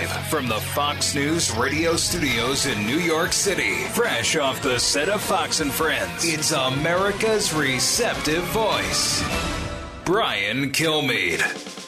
from the Fox News radio studios in New York City. Fresh off the set of Fox and Friends, it's America's receptive voice, Brian Kilmeade.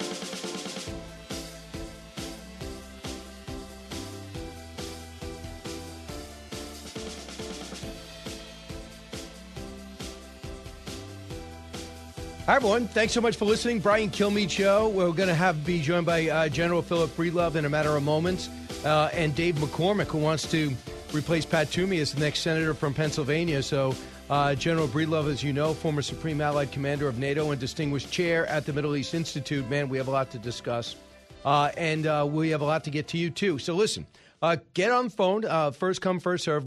Hi, everyone. Thanks so much for listening. Brian Kilmeade Show. We're going to be joined by General Philip Breedlove in a matter of moments, and Dave McCormick, who wants to replace Pat Toomey as the next senator from Pennsylvania. So General Breedlove, as you know, former Supreme Allied Commander of NATO and distinguished chair at the Middle East Institute. Man, we have a lot to discuss, and we have a lot to get to you, too. So listen, get on the phone. First come, first serve,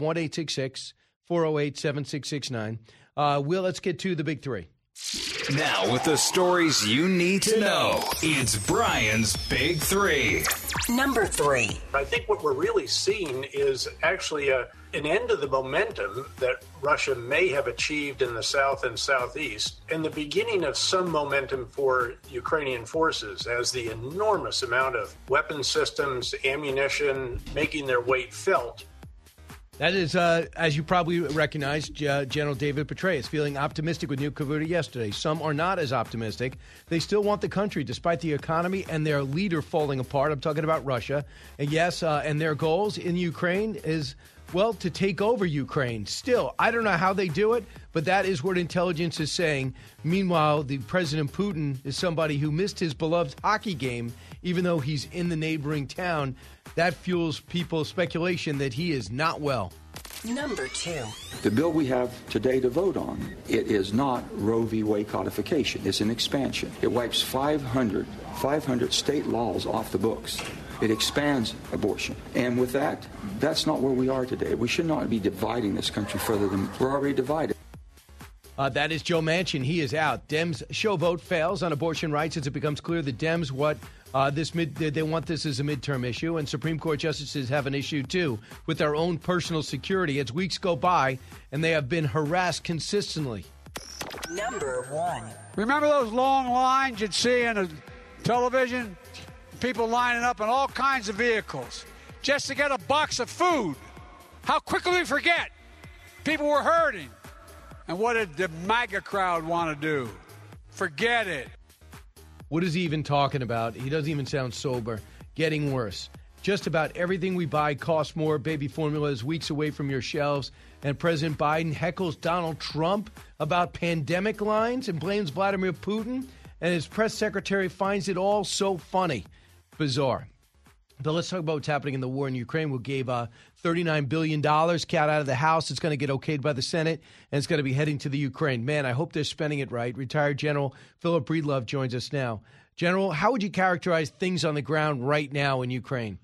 1-866-408-7669. Let's get to the big three. Now, with the stories you need to know, it's Brian's Big Three. Number 3. I think what we're really seeing is actually an end of the momentum that Russia may have achieved in the south and southeast, and the beginning of some momentum for Ukrainian forces as the enormous amount of weapon systems, ammunition making their weight felt. That is, as you probably recognize, General David Petraeus feeling optimistic with Nuke Cavuti yesterday. Some are not as optimistic. They still want the country, despite the economy and their leader falling apart. I'm talking about Russia. And yes, and their goals in Ukraine is, well, to take over Ukraine. Still, I don't know how they do it, but that is what intelligence is saying. Meanwhile, the President Putin is somebody who missed his beloved hockey game, even though he's in the neighboring town. That fuels people's speculation that he is not well. Number 2. The bill we have today to vote on, it is not Roe v. Wade codification. It's an expansion. It wipes 500 state laws off the books. It expands abortion. And with that, that's not where we are today. We should not be dividing this country further than we're already divided. That is Joe Manchin. He is out. Dems' show vote fails on abortion rights as it becomes clear the Dems they want this as a midterm issue, and Supreme Court justices have an issue, too, with their own personal security as weeks go by, and they have been harassed consistently. Number 1. Remember those long lines you'd see on a television? People lining up in all kinds of vehicles just to get a box of food. How quickly we forget. People were hurting. And what did the MAGA crowd want to do? Forget it. What is he even talking about? He doesn't even sound sober. Getting worse. Just about everything we buy costs more. Baby formula is weeks away from your shelves. And President Biden heckles Donald Trump about pandemic lines and blames Vladimir Putin. And his press secretary finds it all so funny. Bizarre. But let's talk about what's happening in the war in Ukraine. We gave $39 billion, cat out of the House. It's going to get okayed by the Senate, and it's going to be heading to the Ukraine. Man, I hope they're spending it right. Retired General Philip Breedlove joins us now. General, how would you characterize things on the ground right now in Ukraine?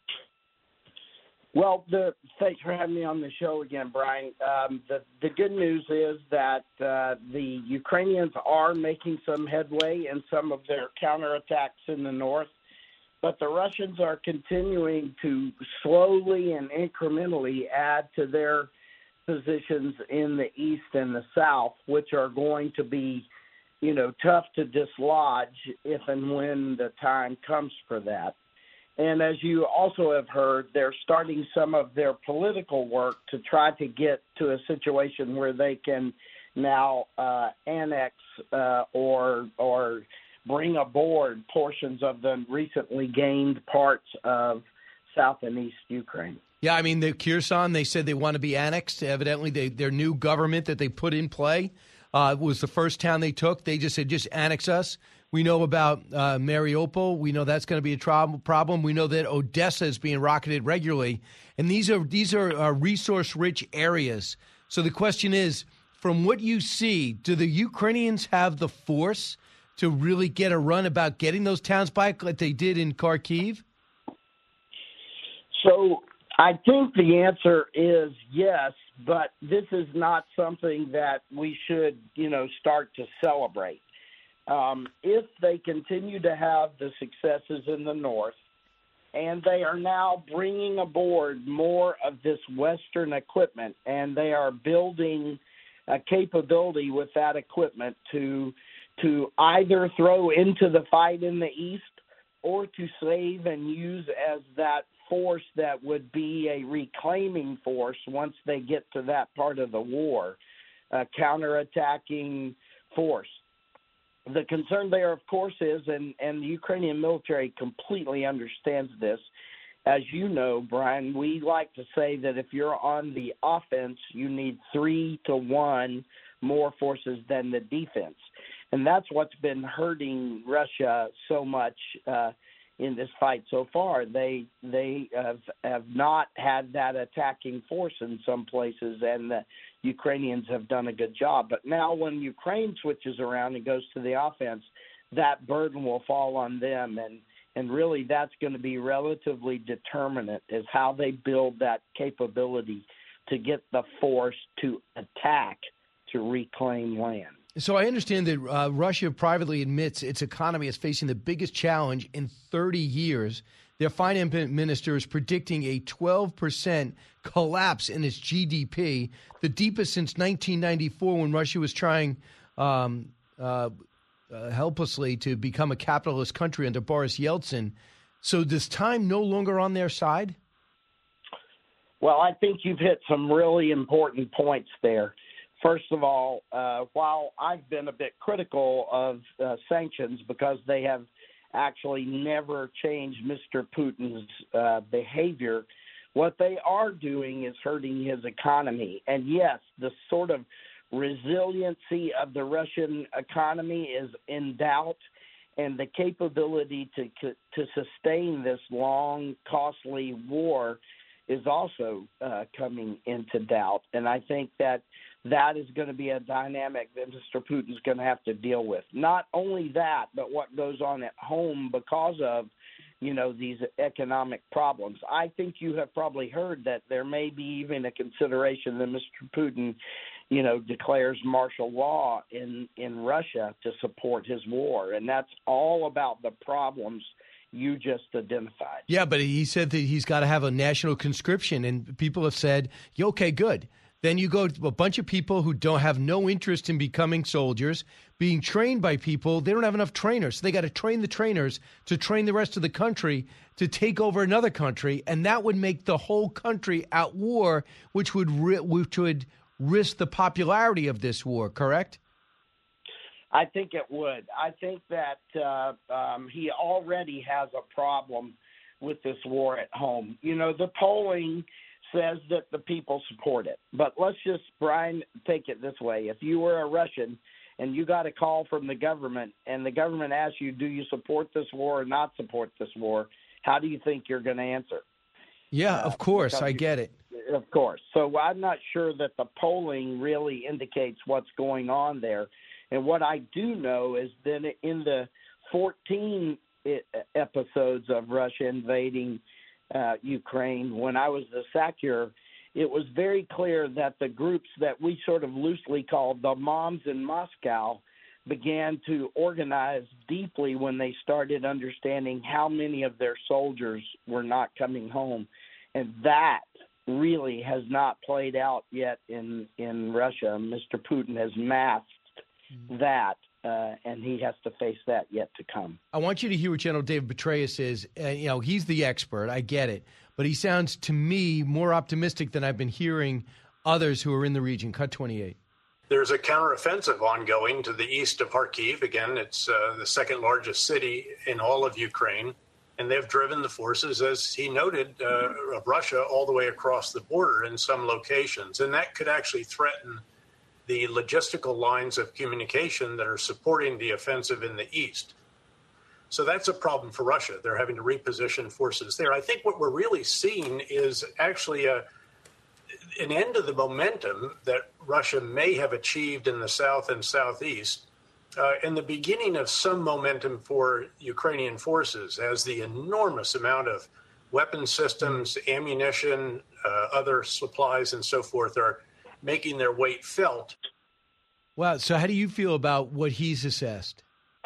Well, thanks for having me on the show again, Brian. The good news is that the Ukrainians are making some headway in some of their counterattacks in the north. But the Russians are continuing to slowly and incrementally add to their positions in the east and the south, which are going to be, tough to dislodge if and when the time comes for that. And as you also have heard, they're starting some of their political work to try to get to a situation where they can now annex or bring aboard portions of the recently gained parts of South and East Ukraine. Yeah, I mean, the Kherson, they said they want to be annexed. Evidently, their new government that they put in play was the first town they took. They just said, just annex us. We know about Mariupol. We know that's going to be a problem. We know that Odessa is being rocketed regularly. And these are resource-rich areas. So the question is, from what you see, do the Ukrainians have the force to really get a run about getting those towns back like they did in Kharkiv? So I think the answer is yes, but this is not something that we should, start to celebrate. If they continue to have the successes in the north, and they are now bringing aboard more of this Western equipment, and they are building a capability with that equipment to either throw into the fight in the east or to save and use as that force that would be a reclaiming force once they get to that part of the war, a counterattacking force. The concern there, of course, is, and the Ukrainian military completely understands this. As you know, Brian, we like to say that if you're on the offense, you need 3 to 1 more forces than the defense. And that's what's been hurting Russia so much in this fight so far. They have not had that attacking force in some places, and the Ukrainians have done a good job. But now when Ukraine switches around and goes to the offense, that burden will fall on them. And really that's going to be relatively determinant is how they build that capability to get the force to attack to reclaim land. So I understand that Russia privately admits its economy is facing the biggest challenge in 30 years. Their finance minister is predicting a 12% collapse in its GDP, the deepest since 1994 when Russia was trying helplessly to become a capitalist country under Boris Yeltsin. So does time no longer on their side? Well, I think you've hit some really important points there. First of all, while I've been a bit critical of sanctions because they have actually never changed Mr. Putin's behavior, what they are doing is hurting his economy. And yes, the sort of resiliency of the Russian economy is in doubt, and the capability to sustain this long, costly war is also coming into doubt. And I think that is going to be a dynamic that Mr. Putin's going to have to deal with. Not only that, but what goes on at home because of, these economic problems. I think you have probably heard that there may be even a consideration that Mr. Putin, declares martial law in Russia to support his war. And that's all about the problems you just identified. Yeah, but he said that he's got to have a national conscription, and people have said, okay, good. Then you go to a bunch of people who don't have no interest in becoming soldiers, being trained by people. They don't have enough trainers. So they got to train the trainers to train the rest of the country to take over another country, and that would make the whole country at war, which would risk the popularity of this war, correct? I think it would. I think that he already has a problem with this war at home. The polling says that the people support it. But let's just, Brian, take it this way. If you were a Russian and you got a call from the government and the government asks you, do you support this war or not support this war, how do you think you're going to answer? Yeah, of course. I get it. Of course. So I'm not sure that the polling really indicates what's going on there. And what I do know is that in the 14 episodes of Russia invading Ukraine, when I was the SACEUR, it was very clear that the groups that we sort of loosely called the moms in Moscow began to organize deeply when they started understanding how many of their soldiers were not coming home. And that really has not played out yet in Russia. Mr. Putin has masked that, and he has to face that yet to come. I want you to hear what General David Petraeus is. He's the expert. I get it. But he sounds to me more optimistic than I've been hearing others who are in the region. Cut 28. There's a counteroffensive ongoing to the east of Kharkiv. Again, it's the second largest city in all of Ukraine. And they've driven the forces, as he noted, of Russia all the way across the border in some locations. And that could actually threaten the logistical lines of communication that are supporting the offensive in the east. So that's a problem for Russia. They're having to reposition forces there. I think what we're really seeing is actually an end of the momentum that Russia may have achieved in the south and southeast, and the beginning of some momentum for Ukrainian forces as the enormous amount of weapon systems, ammunition, other supplies, and so forth are making their weight felt. Wow. So how do you feel about what he's assessed?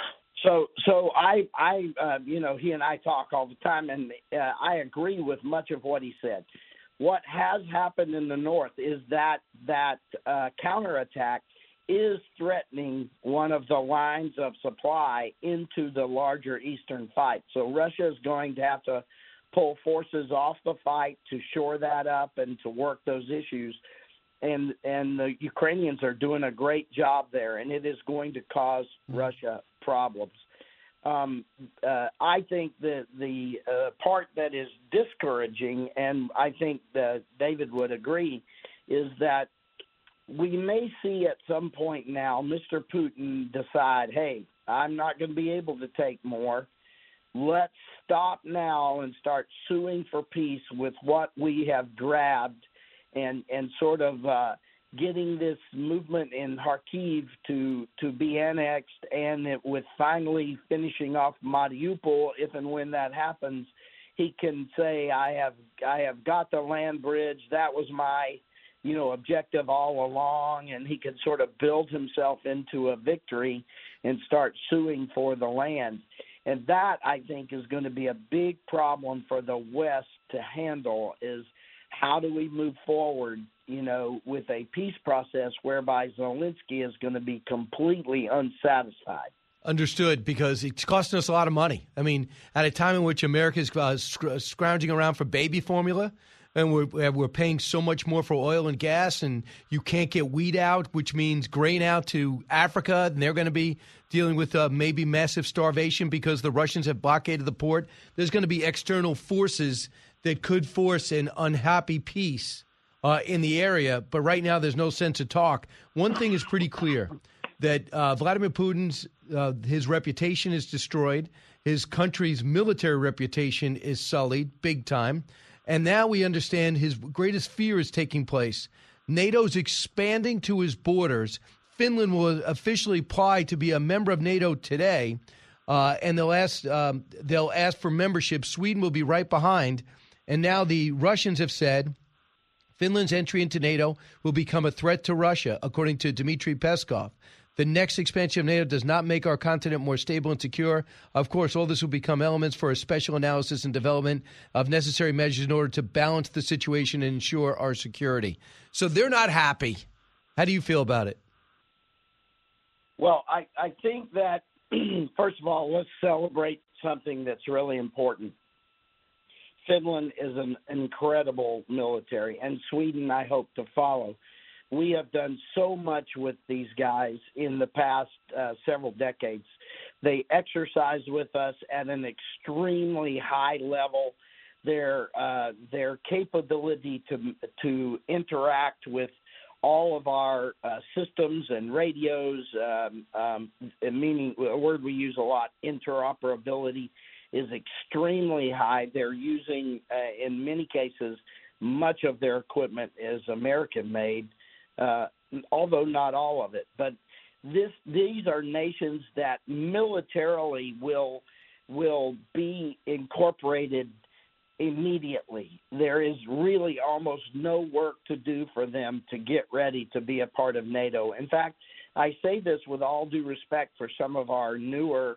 So I he and I talk all the time, and I agree with much of what he said. What has happened in the north is that counterattack is threatening one of the lines of supply into the larger eastern fight. So Russia is going to have to pull forces off the fight to shore that up and to work those issues. And the Ukrainians are doing a great job there, and it is going to cause Russia problems. I think that the part that is discouraging, and I think that David would agree, is that we may see at some point now Mr. Putin decide, hey, I'm not going to be able to take more. Let's stop now and start suing for peace with what we have grabbed and sort of getting this movement in Kharkiv to be annexed, and with finally finishing off Mariupol, if and when that happens, he can say, I have got the land bridge. That was my objective all along, and he can sort of build himself into a victory and start suing for the land. And that, I think, is going to be a big problem for the West to handle, is how do we move forward, with a peace process whereby Zelensky is going to be completely unsatisfied. Understood, because it's costing us a lot of money. I mean, at a time in which America is scrounging around for baby formula, and we're paying so much more for oil and gas, and you can't get wheat out, which means grain out to Africa, and they're going to be dealing with maybe massive starvation because the Russians have blockaded the port. There's going to be external forces that could force an unhappy peace in the area, but right now there's no sense of talk. One thing is pretty clear, that Vladimir Putin's his reputation is destroyed. His country's military reputation is sullied big time. And now we understand his greatest fear is taking place. NATO's expanding to his borders. Finland will officially apply to be a member of NATO today, and they'll ask for membership. Sweden will be right behind. And now the Russians have said Finland's entry into NATO will become a threat to Russia, according to Dmitry Peskov. The next expansion of NATO does not make our continent more stable and secure. Of course, all this will become elements for a special analysis and development of necessary measures in order to balance the situation and ensure our security. So they're not happy. How do you feel about it? Well, I think that, first of all, let's celebrate something that's really important. Finland is an incredible military, and Sweden, I hope, to follow. We have done so much with these guys in the past several decades. They exercise with us at an extremely high level. Their capability to interact with all of our systems and radios, meaning a word we use a lot, interoperability, is extremely high. They're using, in many cases, much of their equipment is American-made. Although not all of it. But these are nations that militarily will be incorporated immediately. There is really almost no work to do for them to get ready to be a part of NATO. In fact, I say this with all due respect for some of our newer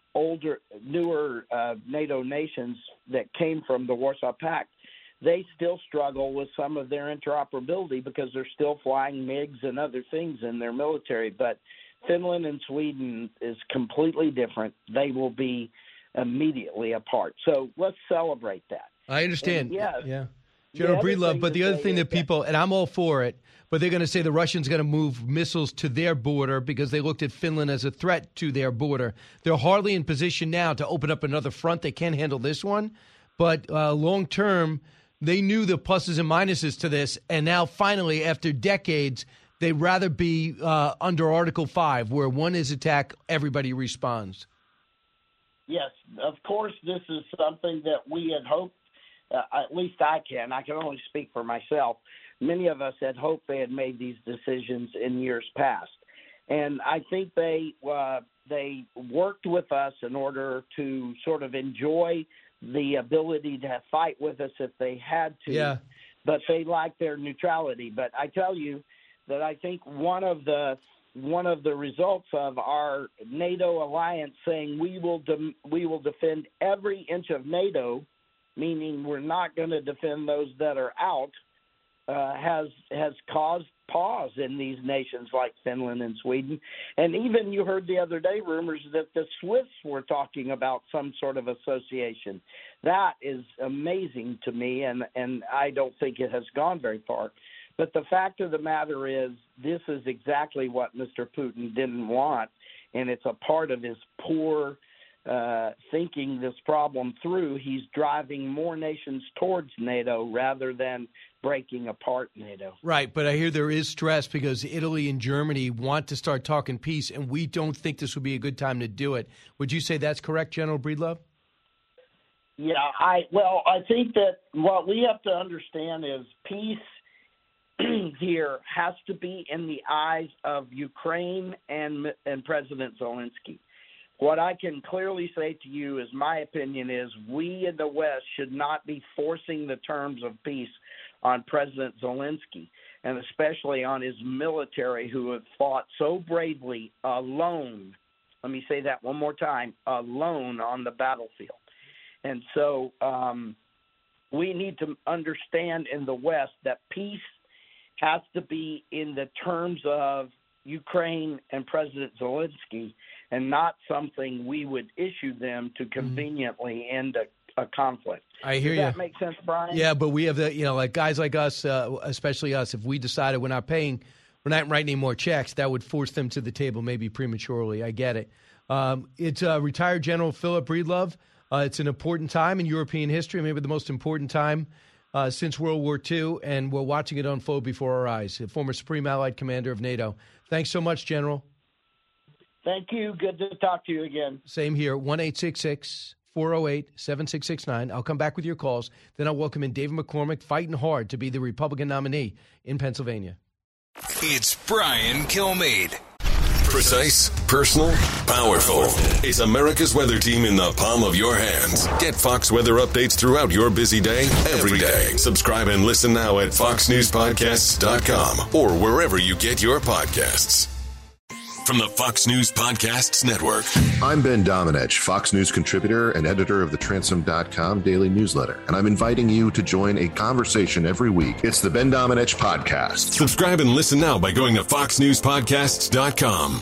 NATO nations that came from the Warsaw Pact. They still struggle with some of their interoperability because they're still flying MiGs and other things in their military. But Finland and Sweden is completely different. They will be immediately apart. So let's celebrate that. I understand. And yeah. General Breedlove, but the other thing that people, and I'm all for it, but they're going to say the Russians going to move missiles to their border because they looked at Finland as a threat to their border. They're hardly in position now to open up another front. They can't handle this one. But long term, they knew the pluses and minuses to this, and now finally, after decades, they'd rather be under Article 5, where one is attacked, everybody responds. Yes, of course, this is something that we had hoped, at least I can only speak for myself. Many of us had hoped they had made these decisions in years past. And I think they worked with us in order to sort of enjoy the ability to fight with us if they had to, yeah. But they like their neutrality. But I tell you that I think one of the results of our NATO alliance saying we will defend every inch of NATO, meaning we're not going to defend those that are out, has caused pause in these nations like Finland and Sweden. And even you heard the other day rumors that the Swiss were talking about some sort of association. That is amazing to me, and I don't think it has gone very far. But the fact of the matter is this is exactly what Mr. Putin didn't want, and it's a part of his poor thinking this problem through. He's driving more nations towards NATO rather than breaking apart NATO. Right, but I hear there is stress because Italy and Germany want to start talking peace, and we don't think this would be a good time to do it. Would you say that's correct, General Breedlove? Yeah, I think that what we have to understand is peace here has to be in the eyes of Ukraine and President Zelensky. What I can clearly say to you is my opinion is we in the West should not be forcing the terms of peace on President Zelensky, and especially on his military who have fought so bravely alone. Let me say that one more time, alone on the battlefield. And so we need to understand in the West that peace has to be in the terms of Ukraine and President Zelensky, and not something we would issue them to conveniently end a conflict. I hear you. Does that make sense, Brian? Yeah, but we have like guys like us, especially us, if we decided we're not writing any more checks, that would force them to the table maybe prematurely. I get it. It's retired General Philip Breedlove. It's an important time in European history, maybe the most important time since World War II, and we're watching it unfold before our eyes. A former Supreme Allied Commander of NATO. Thanks so much, General. Thank you. Good to talk to you again. Same here. 1-866-408-7669. I'll come back with your calls. Then I'll welcome in David McCormick, fighting hard to be the Republican nominee in Pennsylvania. It's Brian Kilmeade. Precise, personal, powerful. It's America's weather team in the palm of your hands. Get Fox weather updates throughout your busy day, every day. Subscribe and listen now at foxnewspodcasts.com or wherever you get your podcasts. From the Fox News Podcasts Network. I'm Ben Domenech, Fox News contributor and editor of the Transom.com daily newsletter, and I'm inviting you to join a conversation every week. It's the Ben Domenech Podcast. Subscribe and listen now by going to foxnewspodcasts.com.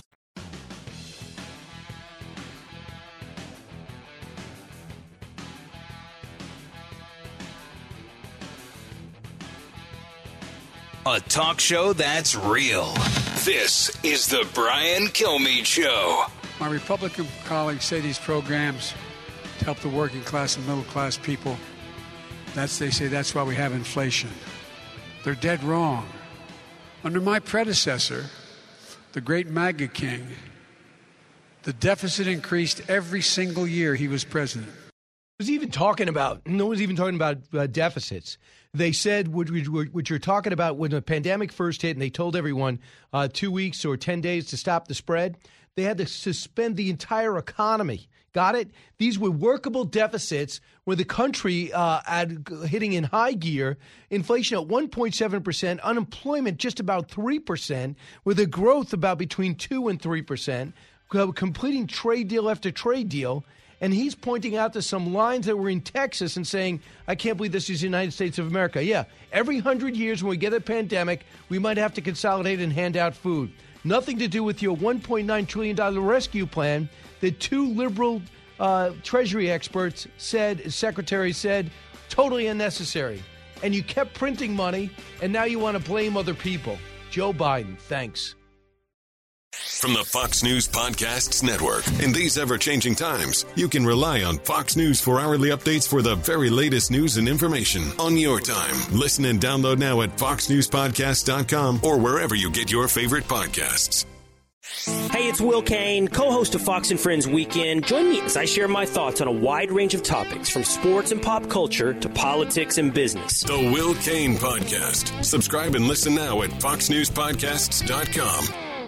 A talk show that's real. This is the Brian Kilmeade Show. My Republican colleagues say these programs to help the working class and middle class people. They say that's why we have inflation. They're dead wrong. Under my predecessor, the great MAGA king, the deficit increased every single year he was president. No one's even talking about deficits. They said what you're talking about when the pandemic first hit and they told everyone 2 weeks or 10 days to stop the spread, they had to suspend the entire economy. Got it? These were workable deficits where the country hitting in high gear, inflation at 1.7%, unemployment just about 3%, with a growth about between 2 and 3%, completing trade deal after trade deal. And he's pointing out to some lines that were in Texas and saying, I can't believe this is the United States of America. Yeah, every 100 years when we get a pandemic, we might have to consolidate and hand out food. Nothing to do with your $1.9 trillion rescue plan that two liberal Treasury experts secretaries said, totally unnecessary. And you kept printing money, and now you want to blame other people. Joe Biden, thanks. From the Fox News Podcasts Network. In these ever-changing times, you can rely on Fox News for hourly updates for the very latest news and information on your time. Listen and download now at foxnewspodcasts.com or wherever you get your favorite podcasts. Hey, it's Will Kane, co-host of Fox and Friends Weekend. Join me as I share my thoughts on a wide range of topics, from sports and pop culture to politics and business. The Will Kane Podcast. Subscribe and listen now at foxnewspodcasts.com.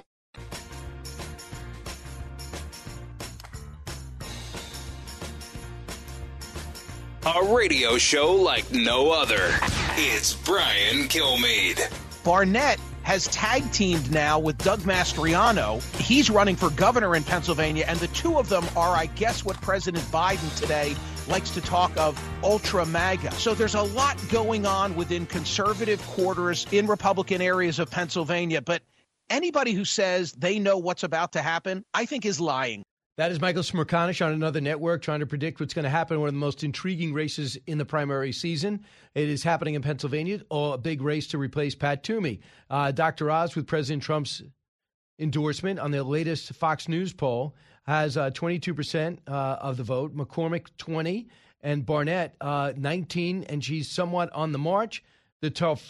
A radio show like no other. It's Brian Kilmeade. Barnett has tag teamed now with Doug Mastriano. He's running for governor in Pennsylvania, and the two of them are, I guess, what President Biden today likes to talk of ultra MAGA. So there's a lot going on within conservative quarters in Republican areas of Pennsylvania. But anybody who says they know what's about to happen, I think is lying. That is Michael Smerconish on another network trying to predict what's going to happen. One of the most intriguing races in the primary season. It is happening in Pennsylvania, a big race to replace Pat Toomey. Dr. Oz, with President Trump's endorsement on the latest Fox News poll, has 22% of the vote. McCormick, 20%, and Barnett, 19%, and she's somewhat on the march. The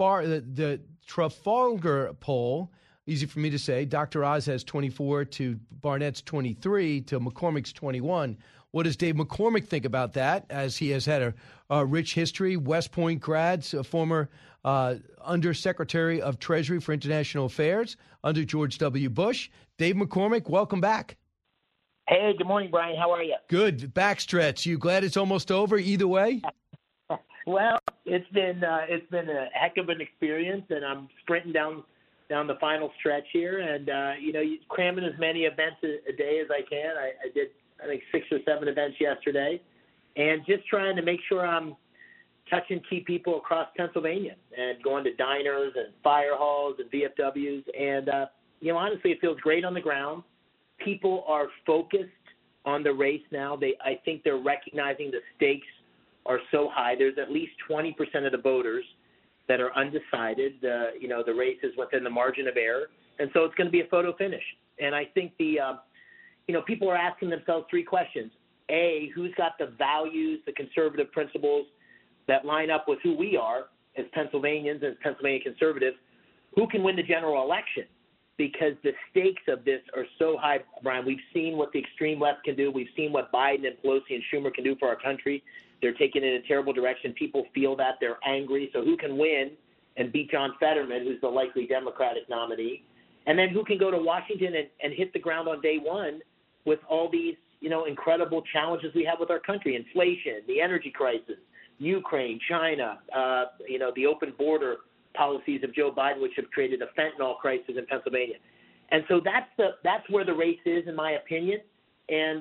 Trafalgar poll, easy for me to say, Dr. Oz has 24 to Barnett's 23 to McCormick's 21. What does Dave McCormick think about that, as he has had a rich history, West Point grads, a former Undersecretary of Treasury for International Affairs under George W. Bush. Dave McCormick, welcome back. Hey, good morning, Brian. How are you? Good. Backstretch. You glad it's almost over either way? Well, it's been a heck of an experience, and I'm sprinting down the final stretch here, and cramming as many events a day as I can. I did, I think, 6 or 7 events yesterday, and just trying to make sure I'm touching key people across Pennsylvania and going to diners and fire halls and VFWs. And, honestly, it feels great on the ground. People are focused on the race now. I think they're recognizing the stakes are so high. There's at least 20% of the voters that are undecided. The race is within the margin of error. And so it's going to be a photo finish. And I think people are asking themselves 3 questions. A, who's got the values, the conservative principles that line up with who we are as Pennsylvanians, as Pennsylvania conservatives? Who can win the general election? Because the stakes of this are so high, Brian. We've seen what the extreme left can do. We've seen what Biden and Pelosi and Schumer can do for our country. They're taking it in a terrible direction. People feel that. They're angry. So who can win and beat John Fetterman, who's the likely Democratic nominee? And then who can go to Washington and hit the ground on day one with all these, incredible challenges we have with our country: inflation, the energy crisis, Ukraine, China, the open border policies of Joe Biden, which have created a fentanyl crisis in Pennsylvania. And so that's where the race is, in my opinion. And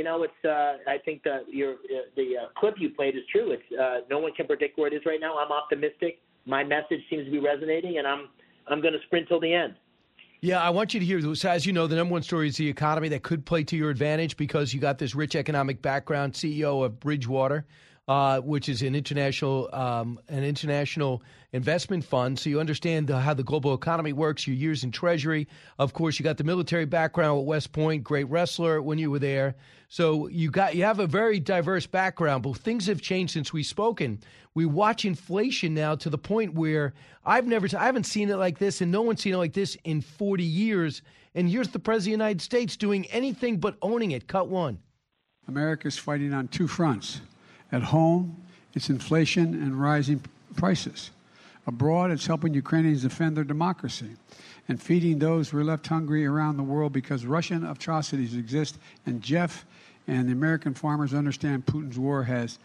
I think the clip you played is true. It's no one can predict where it is right now. I'm optimistic. My message seems to be resonating, and I'm going to sprint till the end. Yeah, I want you to hear this. As you know, the number one story is the economy. That could play to your advantage because you got this rich economic background, CEO of Bridgewater, which is an international investment fund. So you understand how the global economy works, your years in Treasury. Of course, you got the military background at West Point, great wrestler when you were there. So you have a very diverse background, but things have changed since we've spoken. We watch inflation now to the point where I haven't seen it like this, and no one's seen it like this in 40 years. And you're the President of the United States doing anything but owning it. Cut one. America's fighting on 2 fronts. At home, it's inflation and rising prices. Abroad, it's helping Ukrainians defend their democracy and feeding those who are left hungry around the world because Russian atrocities exist. And Jeff and the American farmers understand Putin's war has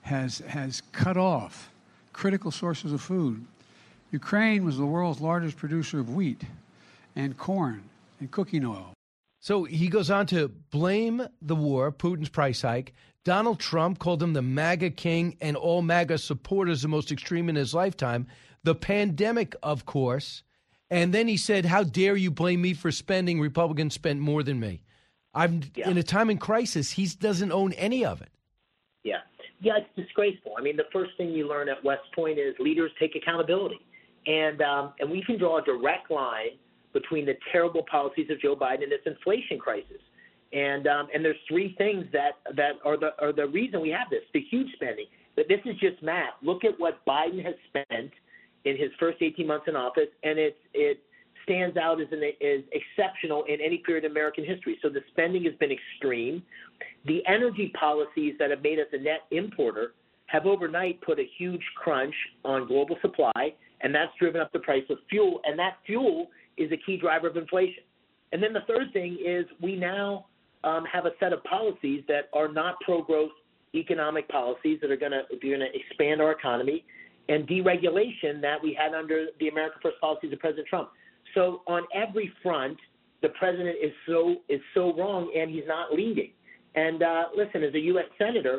cut off critical sources of food. Ukraine was the world's largest producer of wheat and corn and cooking oil. So he goes on to blame the war, Putin's price hike. Donald Trump called him the MAGA king and all MAGA supporters the most extreme in his lifetime. The pandemic, of course. And then he said, how dare you blame me for spending? Republicans spent more than me. In a time in crisis, he doesn't own any of it. Yeah, it's disgraceful. I mean, the first thing you learn at West Point is leaders take accountability. And we can draw a direct line between the terrible policies of Joe Biden and this inflation crisis. And there's 3 things that are the reason we have this, the huge spending. But this is just math. Look at what Biden has spent in his first 18 months in office, and it stands out as exceptional in any period in American history. So the spending has been extreme. The energy policies that have made us a net importer have overnight put a huge crunch on global supply, and that's driven up the price of fuel, and that fuel is a key driver of inflation. And then the third thing is we now have a set of policies that are not pro-growth economic policies that are going to expand our economy, and deregulation that we had under the America First policies of President Trump. So on every front, the president is so wrong, and he's not leading. And listen, as a U.S. senator,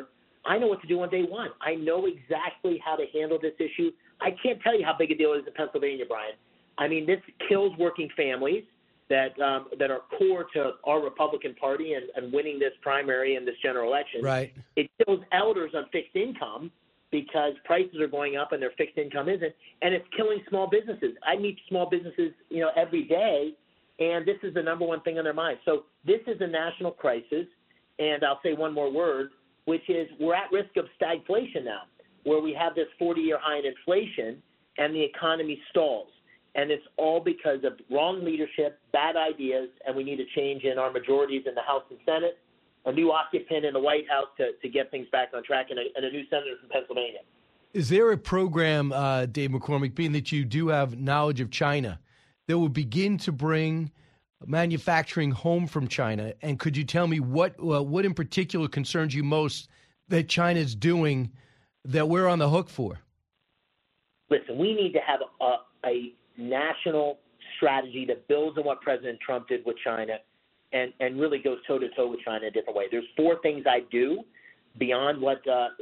I know what to do on day one. I know exactly how to handle this issue. I can't tell you how big a deal it is in Pennsylvania, Brian. I mean, this kills working families that are core to our Republican Party and winning this primary and this general election. Right. It kills elders on fixed income because prices are going up and their fixed income isn't, and it's killing small businesses. I meet small businesses, every day, and this is the number one thing on their mind. So this is a national crisis, and I'll say one more word, which is we're at risk of stagflation now, where we have this 40-year high in inflation and the economy stalls. And it's all because of wrong leadership, bad ideas, and we need a change in our majorities in the House and Senate, a new occupant in the White House to get things back on track, and a new senator from Pennsylvania. Is there a program, Dave McCormick, being that you do have knowledge of China, that will begin to bring manufacturing home from China? And could you tell me what in particular concerns you most that China's doing that we're on the hook for? Listen, we need to have a national strategy that builds on what President Trump did with China and really goes toe-to-toe with China in a different way. There's 4 things I do beyond what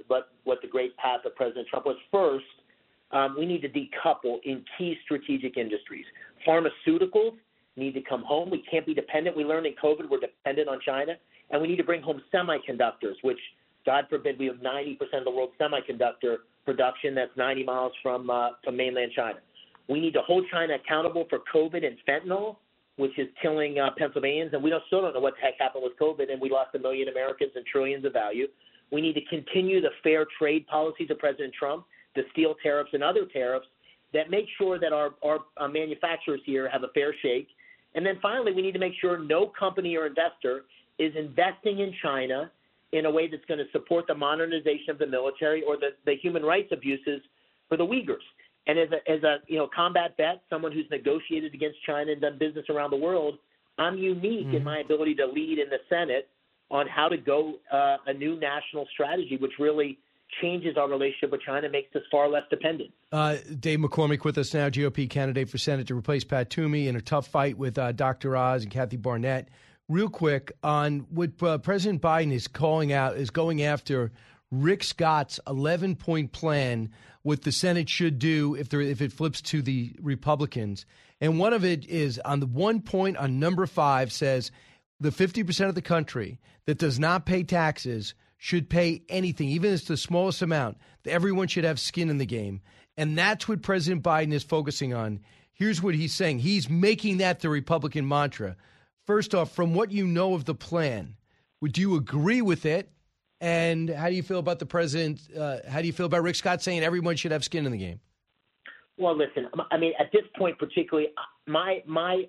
the great path of President Trump was. First, we need to decouple in key strategic industries. Pharmaceuticals need to come home. We can't be dependent. We learned in COVID we're dependent on China. And we need to bring home semiconductors, which, God forbid, we have 90% of the world's semiconductor production that's 90 miles from mainland China. We need to hold China accountable for COVID and fentanyl, which is killing Pennsylvanians, and we still don't know what the heck happened with COVID, and we lost 1 million Americans and trillions of value. We need to continue the fair trade policies of President Trump, the steel tariffs and other tariffs that make sure that our manufacturers here have a fair shake. And then finally, we need to make sure no company or investor is investing in China in a way that's going to support the modernization of the military or the human rights abuses for the Uyghurs. And as a combat vet, someone who's negotiated against China and done business around the world, I'm unique in my ability to lead in the Senate on how to go a new national strategy, which really changes our relationship with China, makes us far less dependent. Dave McCormick with us now, GOP candidate for Senate to replace Pat Toomey in a tough fight with Dr. Oz and Kathy Barnett. Real quick on what President Biden is calling out is going after Rick Scott's 11-point plan, what the Senate should do if it flips to the Republicans. And one of it is on the 1 point on number 5 says the 50% of the country that does not pay taxes should pay anything, even if it's the smallest amount. Everyone should have skin in the game. And that's what President Biden is focusing on. Here's what he's saying. He's making that the Republican mantra. First off, from what you know of the plan, would you agree with it? And how do you feel about the president? How do you feel about Rick Scott saying everyone should have skin in the game? Well, listen, I mean, at this point particularly, my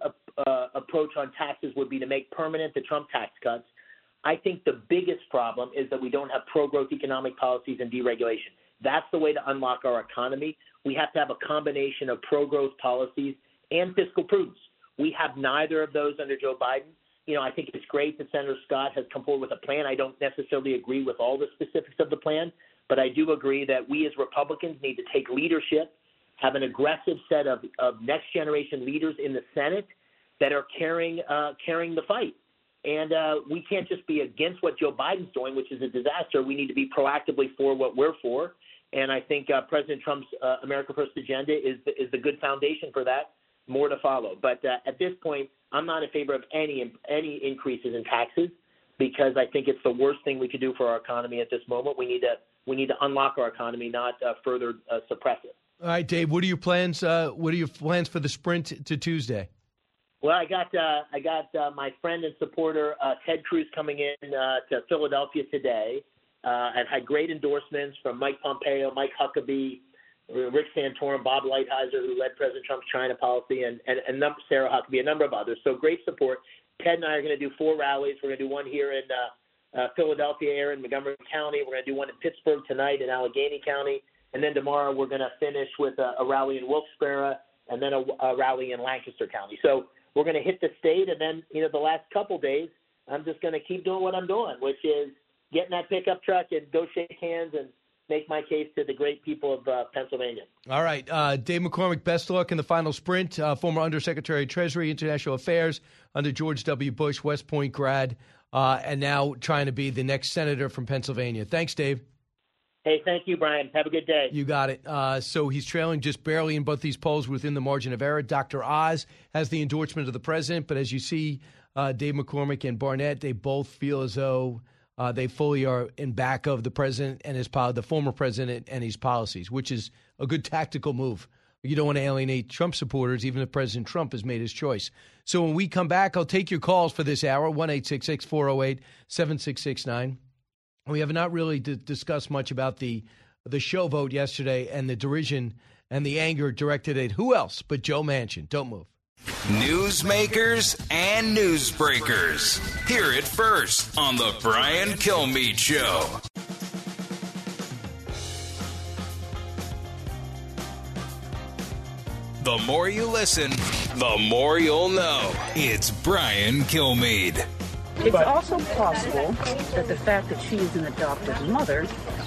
approach on taxes would be to make permanent the Trump tax cuts. I think the biggest problem is that we don't have pro-growth economic policies and deregulation. That's the way to unlock our economy. We have to have a combination of pro-growth policies and fiscal prudence. We have neither of those under Joe Biden. I think it's great that Senator Scott has come forward with a plan. I don't necessarily agree with all the specifics of the plan, but I do agree that we as Republicans need to take leadership, have an aggressive set of next-generation leaders in the Senate that are carrying the fight. And we can't just be against what Joe Biden's doing, which is a disaster. We need to be proactively for what we're for. And I think President Trump's America First agenda is the good foundation for that. More to follow. But at this point, I'm not in favor of any increases in taxes because I think it's the worst thing we could do for our economy at this moment. We need to unlock our economy, not further suppress it. All right, Dave. What are your plans? What are your plans for the sprint to Tuesday? Well, I got my friend and supporter Ted Cruz coming in to Philadelphia today. I've had great endorsements from Mike Pompeo, Mike Huckabee, Rick Santorum, Bob Lighthizer, who led President Trump's China policy, and Sarah Huckabee, a number of others. So great support. Ted and I are going to do 4 rallies. We're going to do one here in Philadelphia area in Montgomery County. We're going to do one in Pittsburgh tonight in Allegheny County. And then tomorrow we're going to finish with a rally in Wilkes-Barre and then a rally in Lancaster County. So we're going to hit the state, and then, the last couple days, I'm just going to keep doing what I'm doing, which is get in that pickup truck and go shake hands and make my case to the great people of Pennsylvania. All right. Dave McCormick, best of luck in the final sprint. Former Undersecretary of Treasury, International Affairs under George W. Bush, West Point grad, and now trying to be the next senator from Pennsylvania. Thanks, Dave. Hey, thank you, Brian. Have a good day. You got it. So he's trailing just barely in both these polls within the margin of error. Dr. Oz has the endorsement of the president, but as you see, Dave McCormick and Barnett, they both feel as though they fully are in back of the president and the former president and his policies, which is a good tactical move. You don't want to alienate Trump supporters, even if President Trump has made his choice. So when we come back, I'll take your calls for this hour, 1-866-408-7669. We have not really discussed much about the show vote yesterday and the derision and the anger directed at who else but Joe Manchin. Don't move. Newsmakers and newsbreakers. Hear it first on the Brian Kilmeade Show. The more you listen, the more you'll know. It's Brian Kilmeade. It's also possible that the fact that she is an adoptive mother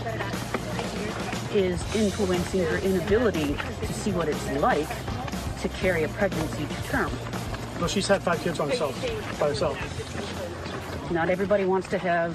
is influencing her inability to see what it's like to carry a pregnancy to term. Well, she's had 5 kids by herself. Not everybody wants to have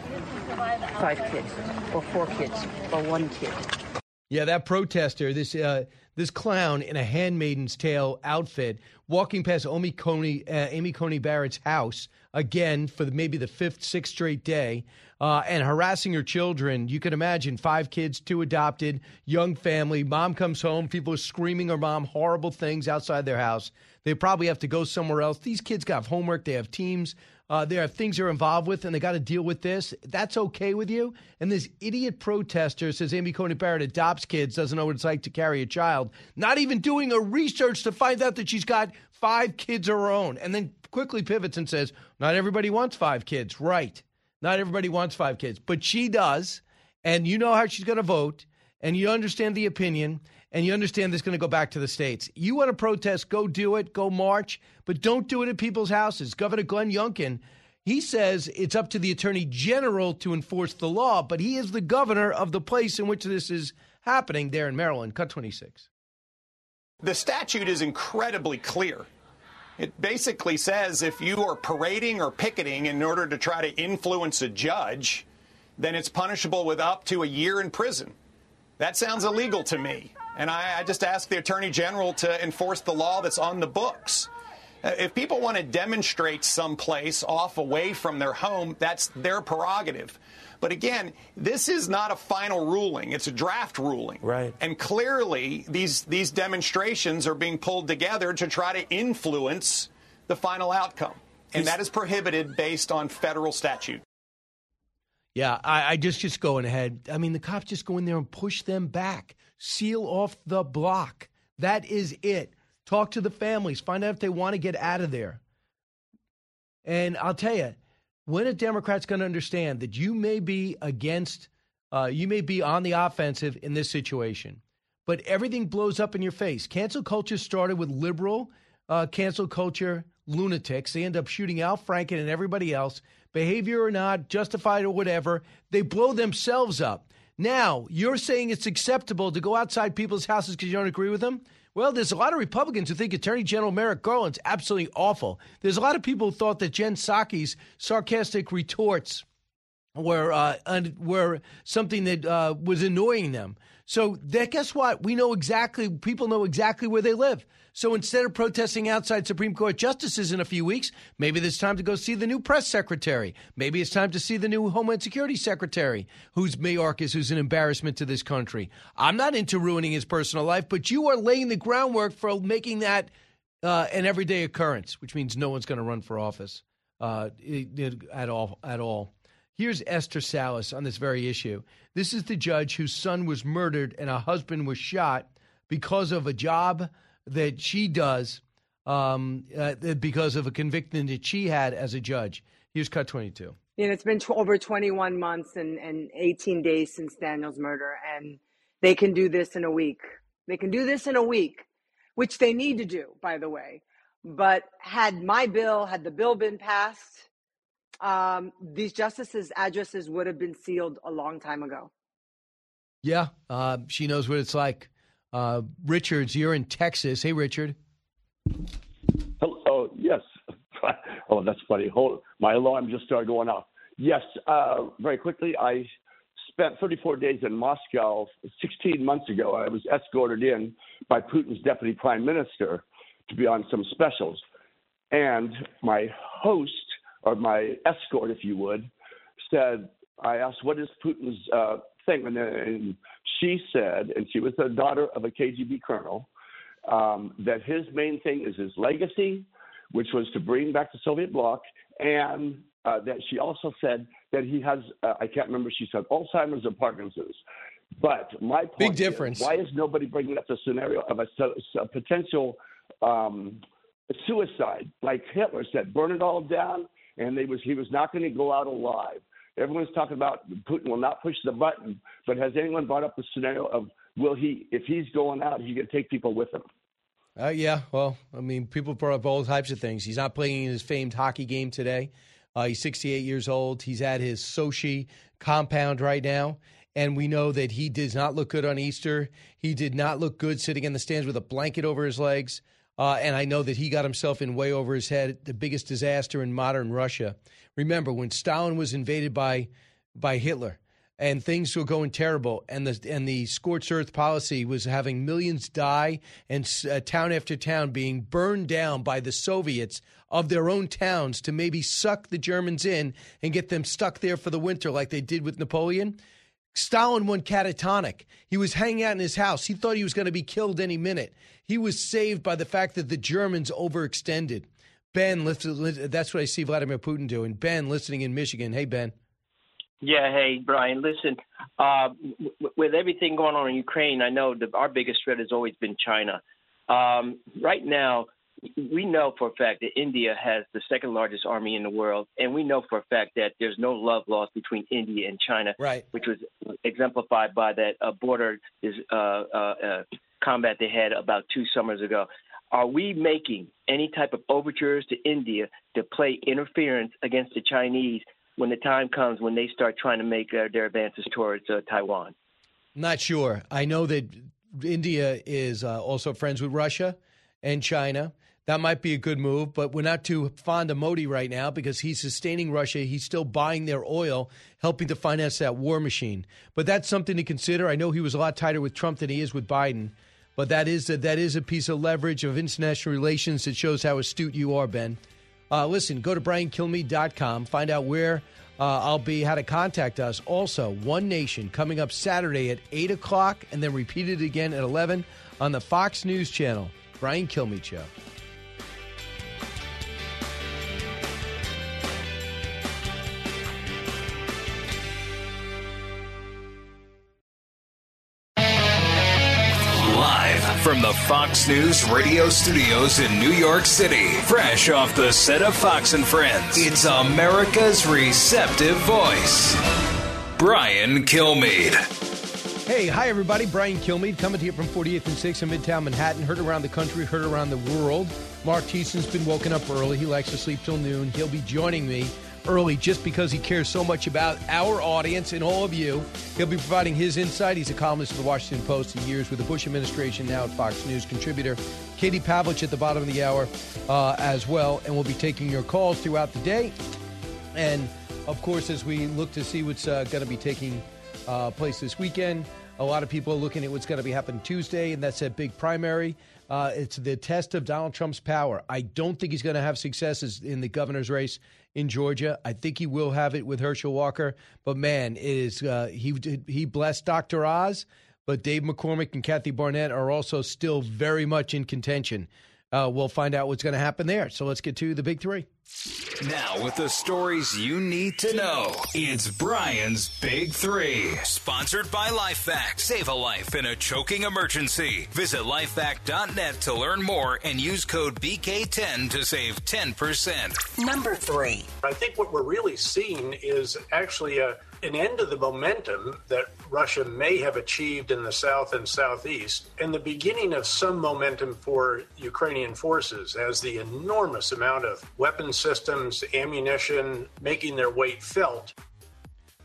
5 kids or 4 kids or 1 kid. Yeah, that protester, this clown in a Handmaid's Tale outfit, walking past Amy Coney Barrett's house again for maybe the 5th, 6th straight day, and harassing her children. You can imagine 5 kids, 2 adopted, young family. Mom comes home. People are screaming her mom horrible things outside their house. They probably have to go somewhere else. These kids got homework. They have teams. There are things they're involved with, and they got to deal with this. That's okay with you? And this idiot protester says Amy Coney Barrett adopts kids, doesn't know what it's like to carry a child, not even doing a research to find out that she's got 5 kids of her own, and then quickly pivots and says, not everybody wants 5 kids. Right. Not everybody wants 5 kids, but she does, and you know how she's going to vote, and you understand the opinion, and you understand this is going to go back to the states. You want to protest, go do it, go march, but don't do it at people's houses. Governor Glenn Youngkin, he says it's up to the Attorney General to enforce the law, but he is the governor of the place in which this is happening there in Maryland. Cut 26. The statute is incredibly clear. It basically says if you are parading or picketing in order to try to influence a judge, then it's punishable with up to a year in prison. That sounds illegal to me. And I just ask the Attorney General to enforce the law that's on the books. If people want to demonstrate someplace off away from their home, that's their prerogative. But again, this is not a final ruling. It's a draft ruling. Right. And clearly, these demonstrations are being pulled together to try to influence the final outcome. And that is prohibited based on federal statute. Yeah, I just going ahead. I mean, the cops just go in there and push them back. Seal off the block. That is it. Talk to the families. Find out if they want to get out of there. And I'll tell you, when a Democrat's going to understand that you may be you may be on the offensive in this situation, but everything blows up in your face. Cancel culture started with liberal cancel culture lunatics. They end up shooting Al Franken and everybody else, behavior or not, justified or whatever. They blow themselves up. Now, you're saying it's acceptable to go outside people's houses because you don't agree with them? Well, there's a lot of Republicans who think Attorney General Merrick Garland's absolutely awful. There's a lot of people who thought that Jen Psaki's sarcastic retorts were something that was annoying them. So guess what? People know exactly where they live. So instead of protesting outside Supreme Court justices in a few weeks, maybe it's time to go see the new press secretary. Maybe it's time to see the new Homeland Security secretary, who's Mayorkas, who's an embarrassment to this country. I'm not into ruining his personal life, but you are laying the groundwork for making that an everyday occurrence, which means no one's going to run for office at all. Here's Esther Salas on this very issue. This is the judge whose son was murdered and a husband was shot because of a job that she does, because of a conviction that she had as a judge. Here's cut 22. It's been over 21 months and 18 days since Daniel's murder, and they can do this in a week. They can do this in a week, which they need to do, by the way. But had the bill been passed, these justices' addresses would have been sealed a long time ago. Yeah, she knows what it's like. Richards, you're in Texas. Hey, Richard. Hello. Yes. Oh, that's funny. My alarm just started going off. Yes. Very quickly, I spent 34 days in Moscow 16 months ago. I was escorted in by Putin's deputy prime minister to be on some specials. And my host, or my escort, if you would, said, I asked, what is Putin's thing? And she said, and she was the daughter of a KGB colonel, that his main thing is his legacy, which was to bring back the Soviet bloc, and that she also said that he has, I can't remember, she said Alzheimer's or Parkinson's. But my point big difference. Is, why is nobody bringing up the scenario of a potential suicide? Like Hitler said, burn it all down, and he was not going to go out alive. Everyone's talking about Putin will not push the button, but has anyone brought up the scenario of if he's going out, he can take people with him? Yeah, well, I mean, people brought up all types of things. He's not playing in his famed hockey game today. He's 68 years old. He's at his Sochi compound right now, and we know that he does not look good on Easter. He did not look good sitting in the stands with a blanket over his legs, and I know that he got himself in way over his head, the biggest disaster in modern Russia. Remember, when Stalin was invaded by Hitler, and things were going terrible, and the scorched earth policy was having millions die, and town after town being burned down by the Soviets of their own towns to maybe suck the Germans in and get them stuck there for the winter like they did with Napoleon. Stalin went catatonic. He was hanging out in his house. He thought he was going to be killed any minute. He was saved by the fact that the Germans overextended. Ben, that's what I see Vladimir Putin doing. Ben, listening in Michigan. Hey, Ben. Yeah, hey, Brian, listen, with everything going on in Ukraine, I know our biggest threat has always been China. Right now, we know for a fact that India has the second largest army in the world, and we know for a fact that there's no love lost between India and China, right, which was exemplified by that border combat they had about 2 summers ago. Are we making any type of overtures to India to play interference against the Chinese when the time comes when they start trying to make their advances towards Taiwan? Not sure. I know that India is also friends with Russia and China. That might be a good move, but we're not too fond of Modi right now because he's sustaining Russia. He's still buying their oil, helping to finance that war machine. But that's something to consider. I know he was a lot tighter with Trump than he is with Biden, but that is a piece of leverage of international relations that shows how astute you are, Ben. Listen, go to BrianKilmeade.com. Find out where I'll be, how to contact us. Also, One Nation coming up Saturday at 8 o'clock and then repeated again at 11 on the Fox News Channel. Brian Kilmeade Show. From the Fox News radio studios in New York City, fresh off the set of Fox and Friends, it's America's receptive voice, Brian Kilmeade. Hey, hi everybody, Brian Kilmeade coming to you from 48th and 6th in Midtown Manhattan. Heard around the country, heard around the world. Mark Thiessen's been woken up early. He likes to sleep till noon. He'll be joining me early just because he cares so much about our audience and all of you. He'll be providing his insight. He's a columnist for the Washington Post in years with the Bush administration, now at Fox News contributor. Katie Pavlich at the bottom of the hour as well, and we'll be taking your calls throughout the day. And, of course, as we look to see what's going to be taking place this weekend, a lot of people are looking at what's going to be happening Tuesday, and that's a big primary. It's the test of Donald Trump's power. I don't think he's going to have successes in the governor's race in Georgia. I think he will have it with Herschel Walker. But, man, it is he blessed Dr. Oz, but Dave McCormick and Kathy Barnett are also still very much in contention. We'll find out what's going to happen there. So let's get to the big three. Now, with the stories you need to know, it's Brian's Big Three. Sponsored by LifeVac. Save a life in a choking emergency. Visit lifevac.net to learn more and use code BK10 to save 10%. Number 3. I think what we're really seeing is actually an end of the momentum that Russia may have achieved in the south and southeast, and the beginning of some momentum for Ukrainian forces as the enormous amount of weapon systems, ammunition, making their weight felt.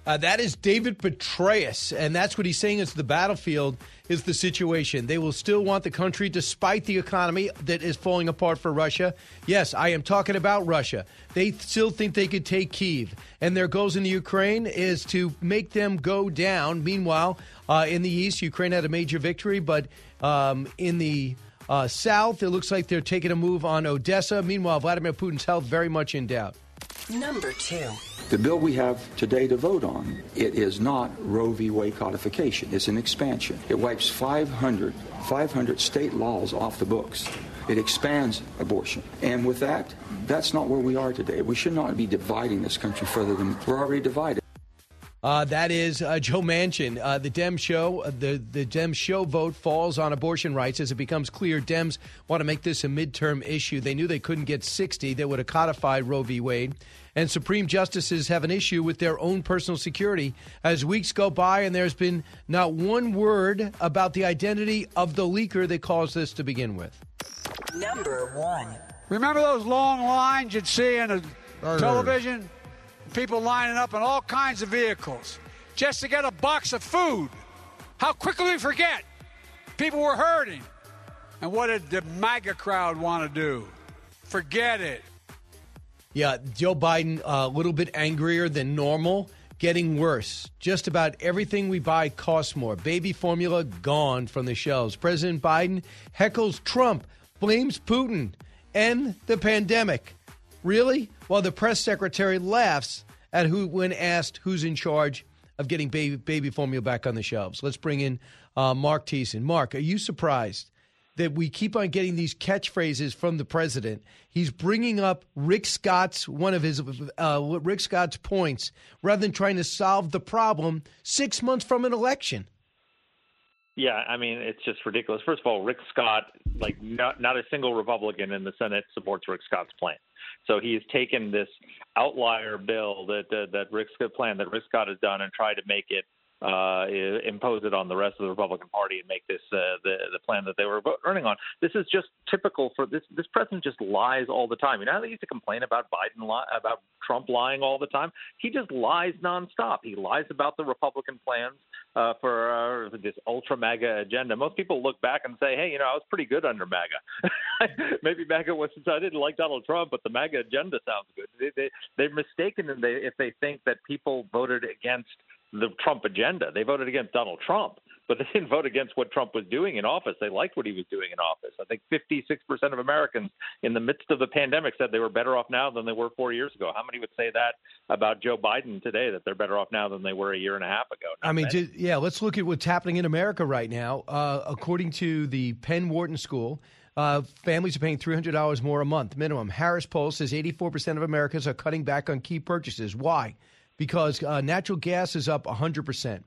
That is David Petraeus, and that's what he's saying is the battlefield is the situation. They will still want the country despite the economy that is falling apart for Russia. Yes, I am talking about Russia. They still think they could take Kyiv, and their goals in the Ukraine is to make them go down. Meanwhile, in the east, Ukraine had a major victory, but in the south, it looks like they're taking a move on Odessa. Meanwhile, Vladimir Putin's health very much in doubt. Number 2. The bill we have today to vote on, it is not Roe v. Wade codification. It's an expansion. It wipes 500 state laws off the books. It expands abortion. And with that, that's not where we are today. We should not be dividing this country further than we're already divided. That is Joe Manchin. The Dem show vote falls on abortion rights as it becomes clear Dems want to make this a midterm issue. They knew they couldn't get 60 that would have codified Roe v. Wade. And Supreme Justices have an issue with their own personal security as weeks go by and there's been not one word about the identity of the leaker that caused this to begin with. Number 1. Remember those long lines you'd see in a television? People lining up in all kinds of vehicles just to get a box of food. How quickly we forget. People were hurting. And what did the MAGA crowd want to do? Forget it. Yeah, Joe Biden a little bit angrier than normal, getting worse. Just about everything we buy costs more. Baby formula gone from the shelves. President Biden heckles Trump, blames Putin and the pandemic. Really? While the press secretary laughs at when asked who's in charge of getting baby formula back on the shelves. Let's bring in Mark Thiessen. Mark, are you surprised that we keep on getting these catchphrases from the president? He's bringing up Rick Scott's points rather than trying to solve the problem 6 months from an election. Yeah, I mean, it's just ridiculous. First of all, Rick Scott, not a single Republican in the Senate supports Rick Scott's plan. So he has taken this outlier bill that Rick Scott has done and tried to make it impose it on the rest of the Republican Party and make this the plan that they were running on. This is just typical for this. This president just lies all the time. You know how they used to complain about about Trump lying all the time? He just lies nonstop. He lies about the Republican plans for this ultra MAGA agenda. Most people look back and say, hey, I was pretty good under MAGA. Maybe MAGA was, I didn't like Donald Trump, but the MAGA agenda sounds good. They're mistaken if they think that people voted against the Trump agenda. They voted against Donald Trump, but they didn't vote against what Trump was doing in office. They liked what he was doing in office. I think 56% of Americans in the midst of the pandemic said they were better off now than they were 4 years ago. How many would say that about Joe Biden today, that they're better off now than they were a year and a half ago? I mean, let's look at what's happening in America right now. According to the Penn Wharton School, families are paying $300 more a month minimum. Harris Poll says 84% of Americans are cutting back on key purchases. Why? Because natural gas is up 100%.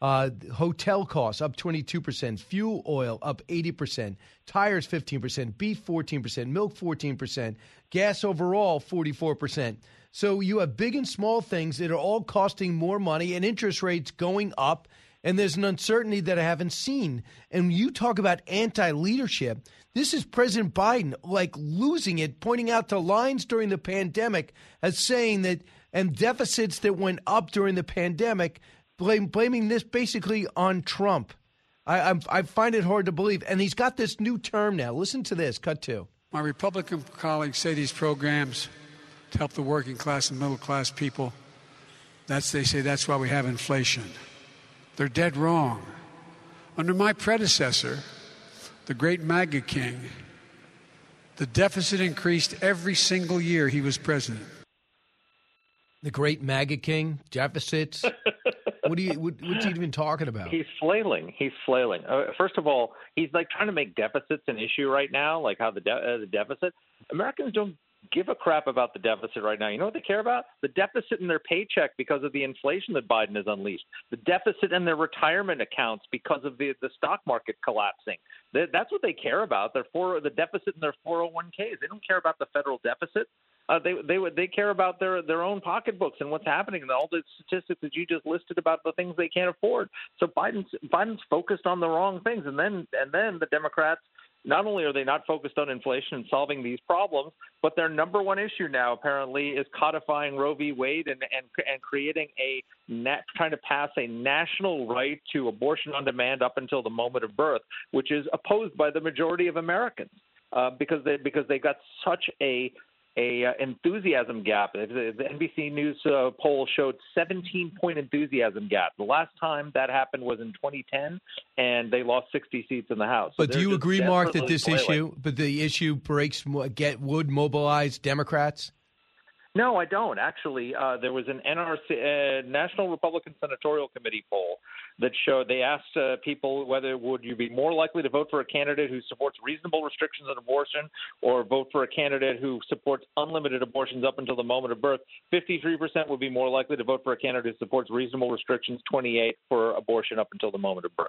Hotel costs up 22%. Fuel oil up 80%. Tires 15%. Beef 14%. Milk 14%. Gas overall 44%. So you have big and small things that are all costing more money and interest rates going up. And there's an uncertainty that I haven't seen. And you talk about anti-leadership. This is President Biden losing it, pointing out to lines during the pandemic as saying that and deficits that went up during the pandemic, blaming this basically on Trump. I find it hard to believe. And he's got this new term now. Listen to this. Cut 2. My Republican colleagues say these programs to help the working class and middle class people, they say that's why we have inflation. They're dead wrong. Under my predecessor, the great MAGA king, the deficit increased every single year he was president. The great MAGA king, deficits. What's he even talking about? He's flailing. First of all, he's trying to make deficits an issue right now, like how the deficit. Americans don't give a crap about the deficit right now. You know what they care about? The deficit in their paycheck because of the inflation that Biden has unleashed. The deficit in their retirement accounts because of the stock market collapsing. That's what they care about. The deficit in their 401ks. They don't care about the federal deficit. They care about their own pocketbooks and what's happening and all the statistics that you just listed about the things they can't afford. So Biden's focused on the wrong things, and then the Democrats not only are they not focused on inflation and solving these problems, but their number one issue now apparently is codifying Roe v. Wade and creating trying to pass a national right to abortion on demand up until the moment of birth, which is opposed by the majority of Americans because they got such a enthusiasm gap. The NBC News poll showed 17-point enthusiasm gap. The last time that happened was in 2010, and they lost 60 seats in the House. But do you agree, Mark, that the issue would mobilize Democrats? No, I don't. Actually, there was an NRC, National Republican Senatorial Committee poll that showed they asked people whether would you be more likely to vote for a candidate who supports reasonable restrictions on abortion or vote for a candidate who supports unlimited abortions up until the moment of birth. 53% would be more likely to vote for a candidate who supports reasonable restrictions, 28% for abortion up until the moment of birth.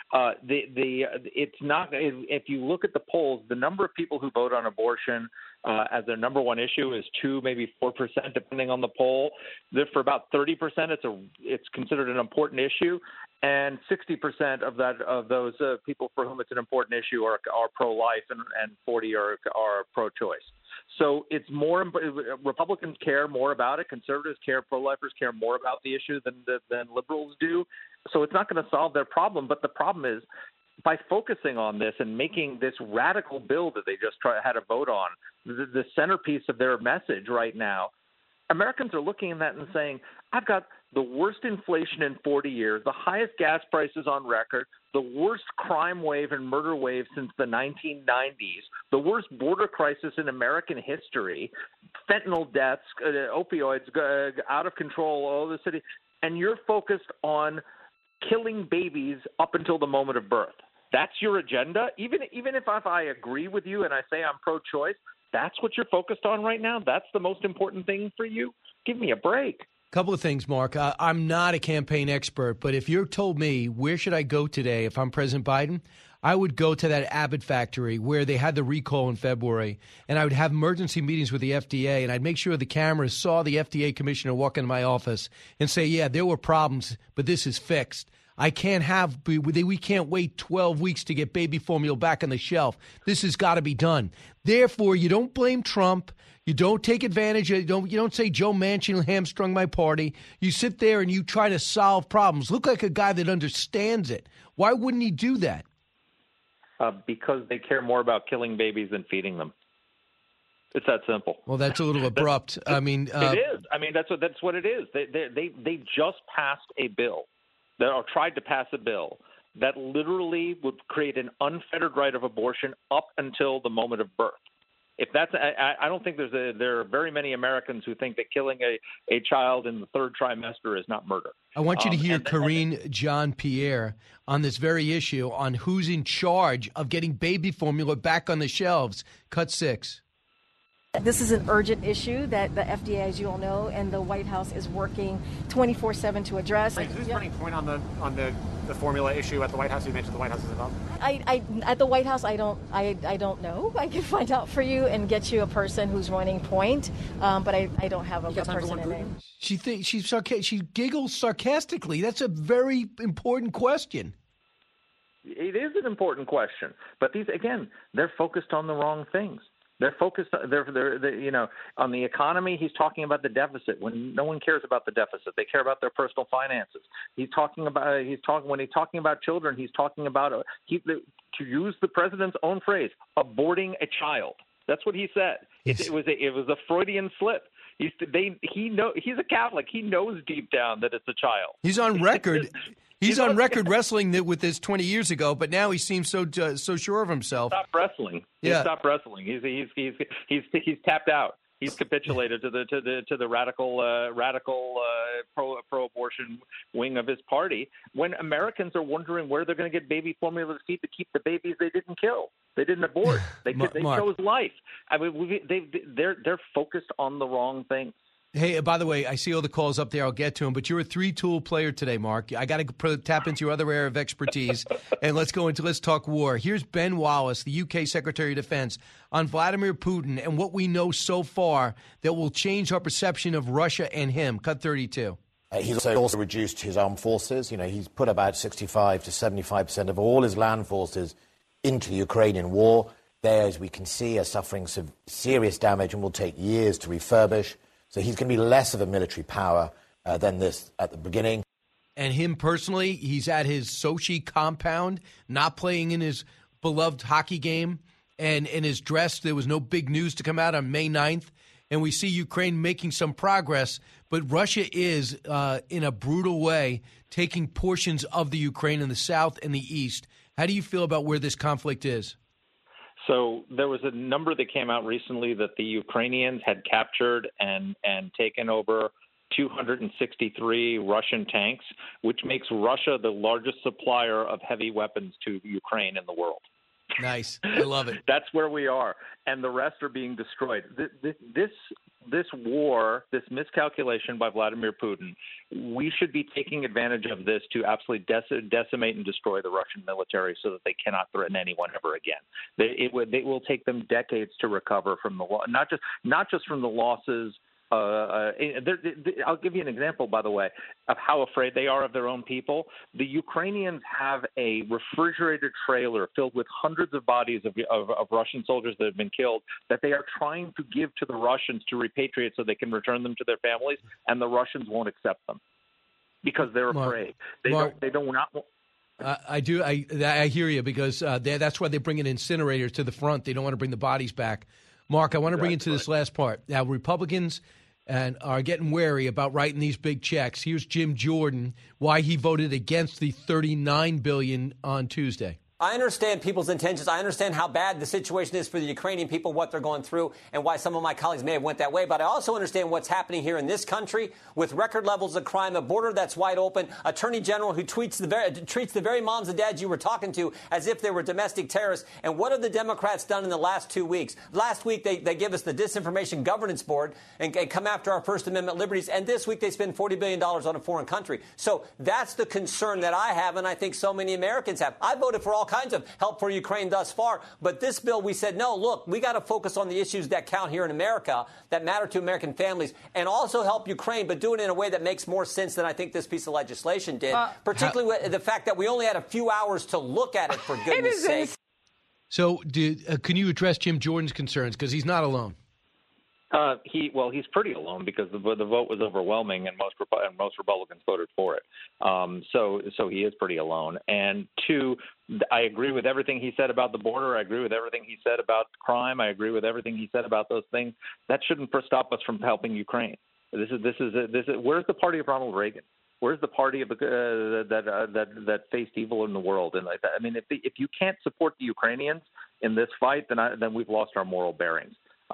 It's not. If you look at the polls, the number of people who vote on abortion as their number one issue is 2%, maybe 4%, depending on the poll. For about 30%, it's considered an important issue, and 60% of those people for whom it's an important issue are pro-life, and 40% are pro-choice. So it's more. Republicans care more about it. Conservatives care. Pro-lifers care more about the issue than liberals do. So it's not going to solve their problem. But the problem is, by focusing on this and making this radical bill that they just had a vote on the centerpiece of their message right now, Americans are looking at that and saying, I've got the worst inflation in 40 years, the highest gas prices on record, the worst crime wave and murder wave since the 1990s, the worst border crisis in American history, fentanyl deaths, opioids out of control all over the city, and you're focused on killing babies up until the moment of birth. That's your agenda? Even if I agree with you and I say I'm pro-choice, that's what you're focused on right now? That's the most important thing for you? Give me a break. Couple of things, Mark. I'm not a campaign expert, but if you told me where should I go today if I'm President Biden, I would go to that Abbott factory where they had the recall in February, and I would have emergency meetings with the FDA, and I'd make sure the cameras saw the FDA commissioner walk into my office and say, yeah, there were problems, but this is fixed. We can't wait 12 weeks to get baby formula back on the shelf. This has got to be done. Therefore, you don't blame Trump. You don't take advantage of, you don't say Joe Manchin hamstrung my party. You sit there and you try to solve problems. Look like a guy that understands it. Why wouldn't he do that? Because they care more about killing babies than feeding them. It's that simple. Well, that's a little abrupt. It is. I mean, that's what it is. They just passed a bill. Or tried to pass a bill that literally would create an unfettered right of abortion up until the moment of birth. If that's, I don't think there are very many Americans who think that killing a child in the third trimester is not murder. I want you to hear Karine Jean-Pierre on this very issue on who's in charge of getting baby formula back on the shelves. Cut 6. This is an urgent issue that the FDA, as you all know, and the White House is working 24/7 to address. Who's turning point on the formula issue at the White House? You mentioned the White House is involved. At the White House, I don't know. I can find out for you and get you a person who's running point, but I don't have a person in name. She giggles sarcastically. That's a very important question. It is an important question, but they're focused on the wrong things. They're focused. They're on the economy. He's talking about the deficit when no one cares about the deficit. They care about their personal finances. When he's talking about children, he's talking about to use the president's own phrase, aborting a child. That's what he said. It was a Freudian slip. He's a Catholic. He knows deep down that it's a child. He's on record. He's on record wrestling with this 20 years ago, but now he seems so sure of himself. Stop wrestling. Yeah. He stopped wrestling. He's tapped out. He's capitulated to the radical pro-abortion wing of his party. When Americans are wondering where they're going to get baby formula to feed to keep the babies they didn't kill, they didn't abort, they chose life. I mean, they're focused on the wrong things. Hey, by the way, I see all the calls up there. I'll get to them. But you're a 3-tool player today, Mark. I got to tap into your other area of expertise, and let's talk war. Here's Ben Wallace, the UK Secretary of Defense, on Vladimir Putin and what we know so far that will change our perception of Russia and him. Cut 32. He's also reduced his armed forces. He's put about 65 to 75% of all his land forces into the Ukrainian war. They, as we can see, are suffering some serious damage and will take years to refurbish. So he's going to be less of a military power than this at the beginning. And him personally, he's at his Sochi compound, not playing in his beloved hockey game. And in his dress, there was no big news to come out on May 9th. And we see Ukraine making some progress. But Russia is, in a brutal way, taking portions of the Ukraine in the south and the east. How do you feel about where this conflict is? So there was a number that came out recently that the Ukrainians had captured and taken over 263 Russian tanks, which makes Russia the largest supplier of heavy weapons to Ukraine in the world. Nice. I love it. That's where we are. And the rest are being destroyed. This war, this miscalculation by Vladimir Putin, we should be taking advantage of this to absolutely decimate and destroy the Russian military so that they cannot threaten anyone ever again. It will take them decades to recover from the not just from the losses. I'll give you an example, by the way, of how afraid they are of their own people. The Ukrainians have a refrigerated trailer filled with hundreds of bodies of Russian soldiers that have been killed that they are trying to give to the Russians to repatriate so they can return them to their families, and the Russians won't accept them because they're afraid. They don't want. I do. I hear you, because that's why they bring in incinerators to the front. They don't want to bring the bodies back. Mark, I want to bring you to this last part. Now, Republicans are getting wary about writing these big checks. Here's Jim Jordan, why he voted against the $39 billion on Tuesday. I understand people's intentions. I understand how bad the situation is for the Ukrainian people, what they're going through, and why some of my colleagues may have went that way. But I also understand what's happening here in this country with record levels of crime, a border that's wide open, attorney general who treats the very moms and dads you were talking to as if they were domestic terrorists. And what have the Democrats done in the last 2 weeks? Last week, they give us the Disinformation Governance Board and come after our First Amendment liberties. And this week, they spend $40 billion on a foreign country. So that's the concern that I have, and I think so many Americans have. I voted for all kinds of help for Ukraine thus far. But this bill, we said, no, look, we got to focus on the issues that count here in America, that matter to American families, and also help Ukraine, but do it in a way that makes more sense than I think this piece of legislation did, particularly with the fact that we only had a few hours to look at it, for goodness sake. So can you address Jim Jordan's concerns? Because he's not alone. He's pretty alone, because the vote was overwhelming and most Republicans voted for it. So he is pretty alone. And two, I agree with everything he said about the border. I agree with everything he said about crime. I agree with everything he said about those things. That shouldn't stop us from helping Ukraine. This is where's the party of Ronald Reagan? Where's the party of that faced evil in the world? And like that? I mean, if you can't support the Ukrainians in this fight, then we've lost our moral bearings.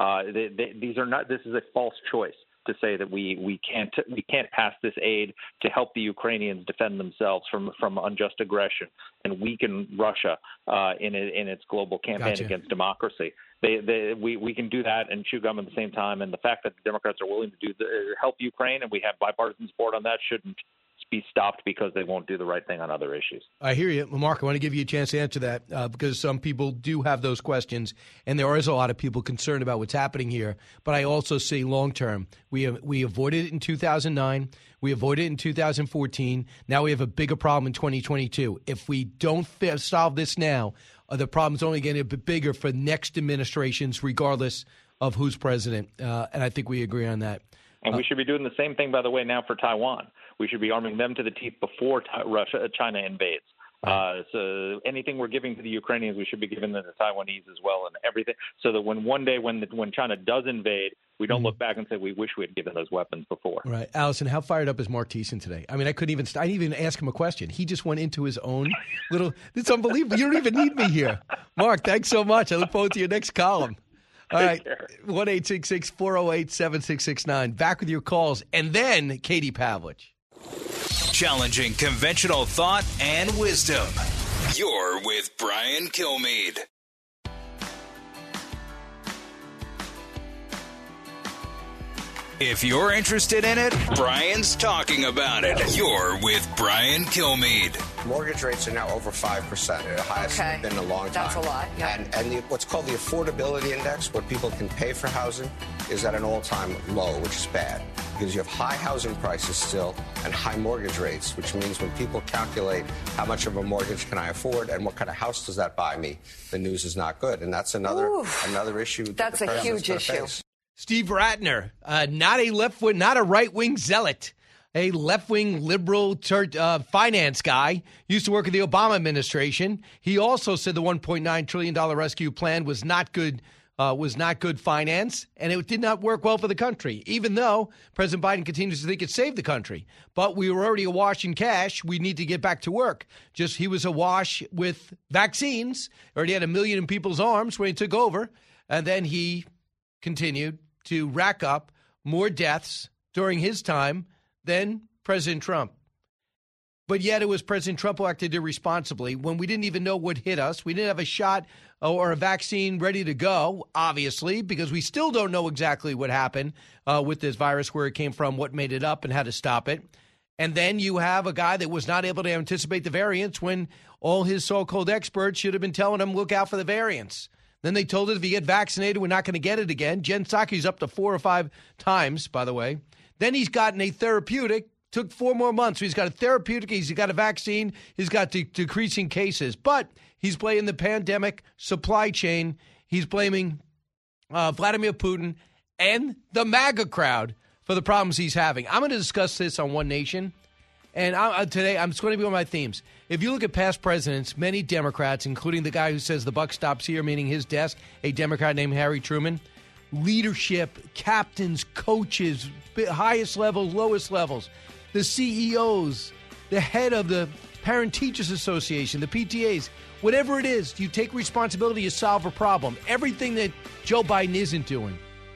This is a false choice to say that we can't pass this aid to help the Ukrainians defend themselves from unjust aggression and weaken Russia in its global campaign against democracy. We can do that and chew gum at the same time. And the fact that the Democrats are willing to help Ukraine, and we have bipartisan support on that, shouldn't be stopped because they won't do the right thing on other issues. I hear you. Well, Mark, I want to give you a chance to answer that because some people do have those questions, and there is a lot of people concerned about what's happening here. But I also see long-term. We avoided it in 2009. We avoided it in 2014. Now we have a bigger problem in 2022. If we don't solve this now, the problem's only getting a bit bigger for next administrations, regardless of who's president. And I think we agree on that. And we should be doing the same thing, by the way, now for Taiwan. We should be arming them to the teeth before China invades. So anything we're giving to the Ukrainians, we should be giving them to the Taiwanese as well, and everything, so that when China does invade, we don't look back and say we wish we had given those weapons before. Right, Allison, how fired up is Mark Thiessen today? I mean, I didn't even ask him a question. He just went into his own little. It's unbelievable. You don't even need me here, Mark. Thanks so much. I look forward to your next column. All right, 1-866-408-7669. Back with your calls, and then Katie Pavlich. Challenging conventional thought and wisdom. You're with Brian Kilmeade. If you're interested in it, Brian's talking about it. You're with Brian Kilmeade. Mortgage rates are now over 5%, the highest they've been in a long time. That's a lot, yeah. And what's called the affordability index, what people can pay for housing, is at an all-time low, which is bad. because you have high housing prices still and high mortgage rates, which means when people calculate how much of a mortgage can I afford and what kind of house does that buy me, the news is not good. And that's another issue. That's a huge issue. Face. Steve Ratner, not a not a right-wing zealot, a left-wing liberal finance guy, used to work in the Obama administration. He also said the $1.9 trillion rescue plan was not good finance, and it did not work well for the country, even though President Biden continues to think it saved the country. But we were already awash in cash. We need to get back to work. Just he was awash with vaccines. Already had 1 million in people's arms when he took over, and then he continued to rack up more deaths during his time than President Trump. But yet it was President Trump who acted irresponsibly when we didn't even know what hit us. We didn't have a shot or a vaccine ready to go, obviously, because we still don't know exactly what happened with this virus, where it came from, what made it up, and how to stop it. And then you have a guy that was not able to anticipate the variants when all his so-called experts should have been telling him, look out for the variants. Then they told us if you get vaccinated, we're not going to get it again. Jen Psaki's up to 4 or 5 times, by the way. Then he's gotten a therapeutic. Took 4 more months. So he's got a therapeutic. He's got a vaccine. He's got decreasing cases. But he's blaming the pandemic supply chain. He's blaming Vladimir Putin and the MAGA crowd for the problems he's having. I'm going to discuss this on One Nation. And today, I'm just going to be on my themes. If you look at past presidents, many Democrats, including the guy who says the buck stops here, meaning his desk, a Democrat named Harry Truman, leadership, captains, coaches, highest levels, lowest levels, the CEOs, the head of the Parent Teachers Association, the PTAs, whatever it is, you take responsibility, you solve a problem. Everything that Joe Biden isn't doing.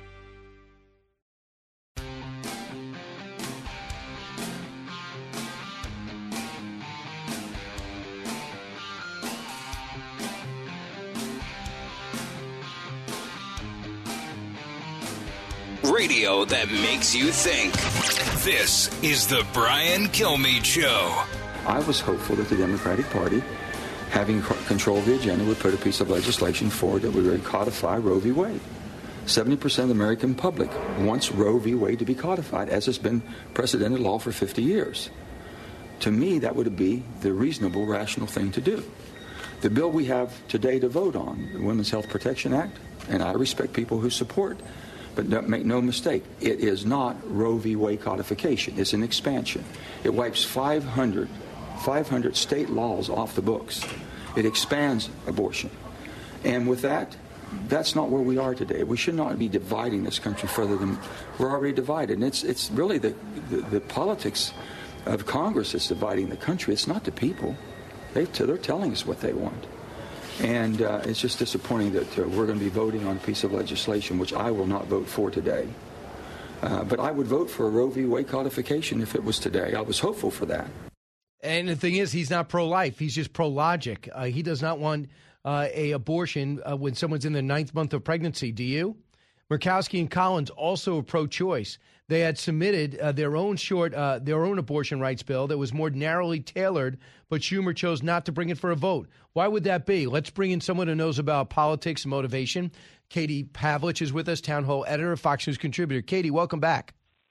Radio that makes you think. This is the Brian Kilmeade Show. I was hopeful that the Democratic Party, having control of the agenda, would put a piece of legislation forward that would codify Roe v. Wade. 70% of the American public wants Roe v. Wade to be codified, as has been precedented law for 50 years. To me, that would be the reasonable, rational thing to do. The bill we have today to vote on, the Women's Health Protection Act, and I respect people who support, but make no mistake, it is not Roe v. Wade codification. It's an expansion. It wipes 500 state laws off the books. It expands abortion. And with that, that's not where we are today. We should not be dividing this country further than we're already divided. And it's really the politics of Congress that's dividing the country. It's not the people. They're telling us what they want. And it's just disappointing that we're going to be voting on a piece of legislation which I will not vote for today. But I would vote for a Roe v. Wade codification if it was today. I was hopeful for that. And the thing is, he's not pro-life. He's just pro-logic. He does not want a abortion when someone's in their 9th month of pregnancy. Do you? Murkowski and Collins also are pro-choice. They had submitted their own abortion rights bill that was more narrowly tailored, but Schumer chose not to bring it for a vote. Why would that be? Let's bring in someone who knows about politics and motivation. Katie Pavlich is with us, Town Hall editor, Fox News contributor. Katie, welcome back.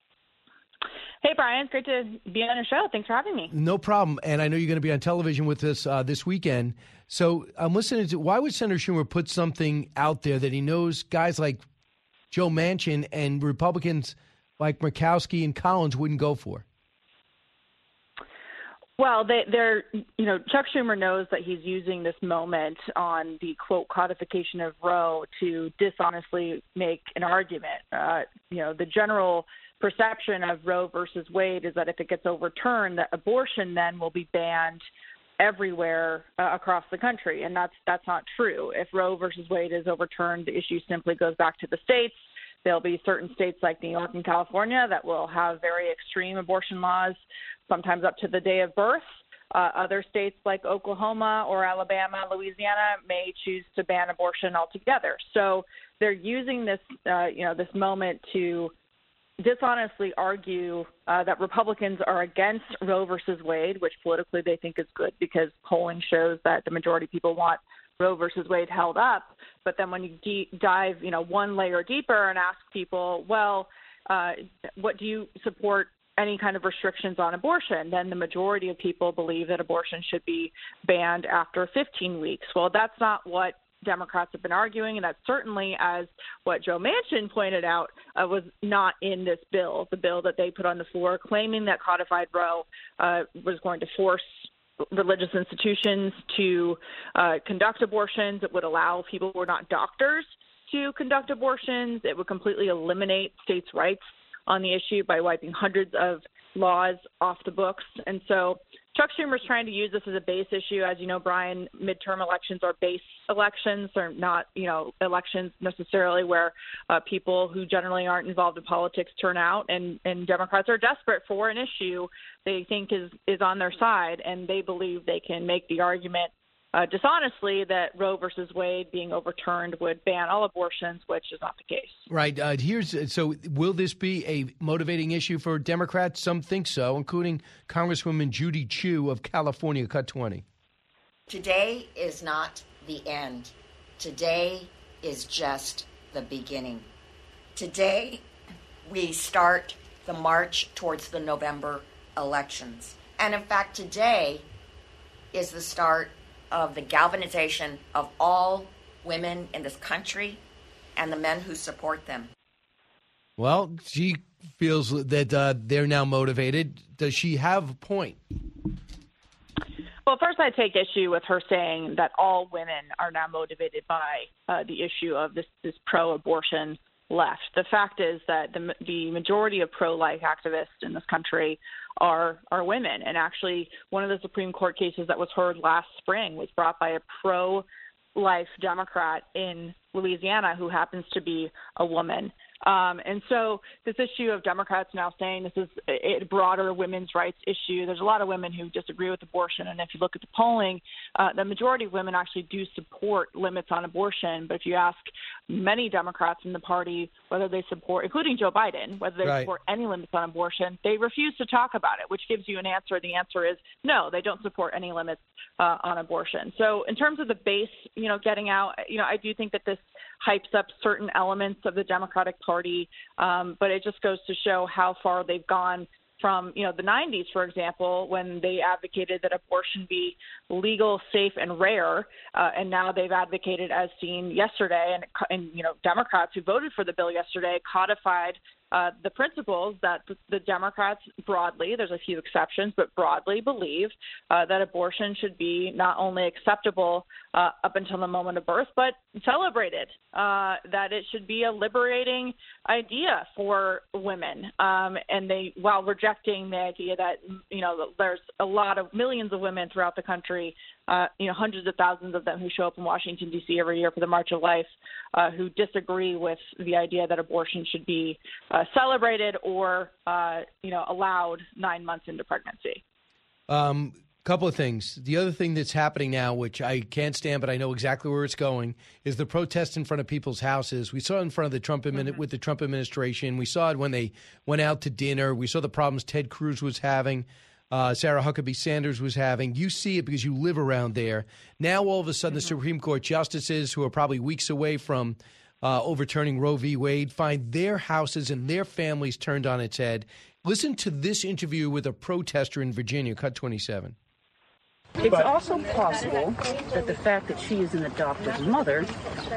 Hey, Brian. It's great to be on your show. Thanks for having me. No problem. And I know you're going to be on television with us this weekend. So I'm listening to, why would Senator Schumer put something out there that he knows guys like Joe Manchin and Republicans like Murkowski and Collins wouldn't go for? Well, Chuck Schumer knows that he's using this moment on the, quote, codification of Roe to dishonestly make an argument. The general perception of Roe versus Wade is that if it gets overturned, that abortion then will be banned everywhere across the country, and that's not true. If Roe versus Wade is overturned, the issue simply goes back to the states. There'll be certain states like New York and California that will have very extreme abortion laws, sometimes up to the day of birth. Other states like Oklahoma or Alabama, Louisiana may choose to ban abortion altogether. So they're using this, this moment to dishonestly argue that Republicans are against Roe versus Wade, which politically they think is good because polling shows that the majority of people want Roe versus Wade held up. But then when you dive, one layer deeper and ask people, well, what do you support any kind of restrictions on abortion? Then the majority of people believe that abortion should be banned after 15 weeks. Well, that's not what Democrats have been arguing, and that's certainly, as what Joe Manchin pointed out, was not in this bill, the bill that they put on the floor, claiming that codified Roe was going to force religious institutions to conduct abortions. It would allow people who are not doctors to conduct abortions. It would completely eliminate states' rights on the issue by wiping hundreds of laws off the books. And so Chuck Schumer's trying to use this as a base issue. As you know, Brian, midterm elections are base elections. They're not, elections necessarily where people who generally aren't involved in politics turn out. And Democrats are desperate for an issue they think is on their side, and they believe they can make the argument dishonestly that Roe versus Wade being overturned would ban all abortions, which is not the case. Right. So will this be a motivating issue for Democrats? Some think so, including Congresswoman Judy Chu of California, Cut 20. Today is not the end. Today is just the beginning. Today, we start the march towards the November elections. And in fact, today is the start of the galvanization of all women in this country and the men who support them. Well, she feels that they're now motivated. Does she have a point? Well, first I take issue with her saying that all women are now motivated by the issue of this pro-abortion left. The fact is that the majority of pro-life activists in this country are women. And actually, one of the Supreme Court cases that was heard last spring was brought by a pro-life Democrat in Louisiana who happens to be a woman. And so this issue of Democrats now saying this is a broader women's rights issue, there's a lot of women who disagree with abortion. And if you look at the polling, the majority of women actually do support limits on abortion. But if you ask many Democrats in the party whether they support, including Joe Biden, whether they support any limits on abortion, they refuse to talk about it, which gives you an answer. The answer is no, they don't support any limits on abortion. So in terms of the base, getting out, I do think that this hypes up certain elements of the Democratic Party, but it just goes to show how far they've gone from, the 90s, for example, when they advocated that abortion be legal, safe, and rare, and now they've advocated, as seen yesterday, and Democrats who voted for the bill yesterday codified the principles that the Democrats broadly, there's a few exceptions, but broadly believe that abortion should be not only acceptable up until the moment of birth, but celebrated, that it should be a liberating idea for women. And they, while rejecting the idea that, there's a lot of millions of women throughout the country, hundreds of thousands of them who show up in Washington, D.C. every year for the March of Life, who disagree with the idea that abortion should be celebrated or, allowed 9 months into pregnancy. Couple of things. The other thing that's happening now, which I can't stand, but I know exactly where it's going, is the protests in front of people's houses. We saw it in front of the Trump with the Trump administration. We saw it when they went out to dinner. We saw the problems Ted Cruz was having. Sarah Huckabee Sanders was having. You see it because you live around there. Now, all of a sudden, the Supreme Court justices, who are probably weeks away from overturning Roe v. Wade, find their houses and their families turned on its head. Listen to this interview with a protester in Virginia, Cut 27. It's also possible that the fact that she is an adoptive mother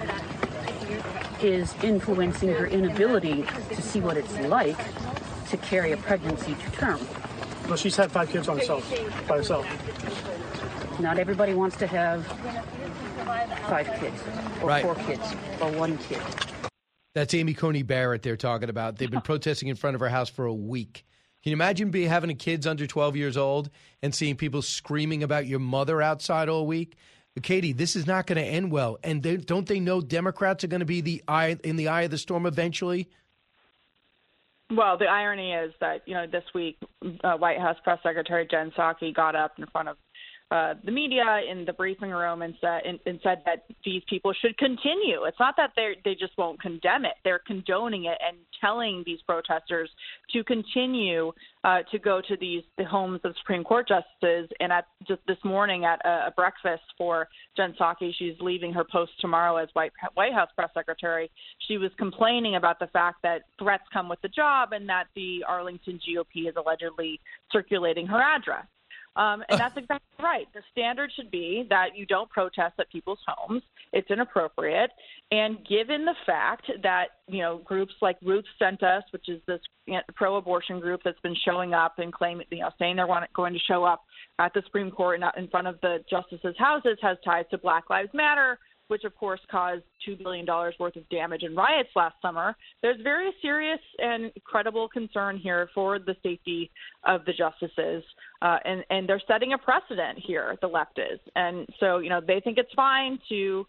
is influencing her inability to see what it's like to carry a pregnancy to term. Well, she's had 5 kids by herself. Not everybody wants to have 5 kids, or 4 kids, or 1 kid. That's Amy Coney Barrett they're talking about. They've been protesting in front of her house for a week. Can you imagine having kids under 12 years old and seeing people screaming about your mother outside all week? Katie, this is not going to end well. And don't they know Democrats are going to be in the eye of the storm eventually? Well, the irony is that, this week, White House Press Secretary Jen Psaki got up in front of the media in the briefing room and said that these people should continue. It's not that they just won't condemn it. They're condoning it and telling these protesters to continue to go to the homes of Supreme Court justices. And just this morning at a breakfast for Jen Psaki, she's leaving her post tomorrow as White House press secretary. She was complaining about the fact that threats come with the job and that the Arlington GOP is allegedly circulating her address. And that's exactly right. The standard should be that you don't protest at people's homes. It's inappropriate. And given the fact that, groups like Ruth Sent Us, which is this pro-abortion group that's been showing up and claiming, saying they're going to show up at the Supreme Court and in front of the justices' houses, has ties to Black Lives Matter, which, of course, caused $2 billion worth of damage in riots last summer. There's very serious and credible concern here for the safety of the justices. And they're setting a precedent here, the left is. And so, they think it's fine to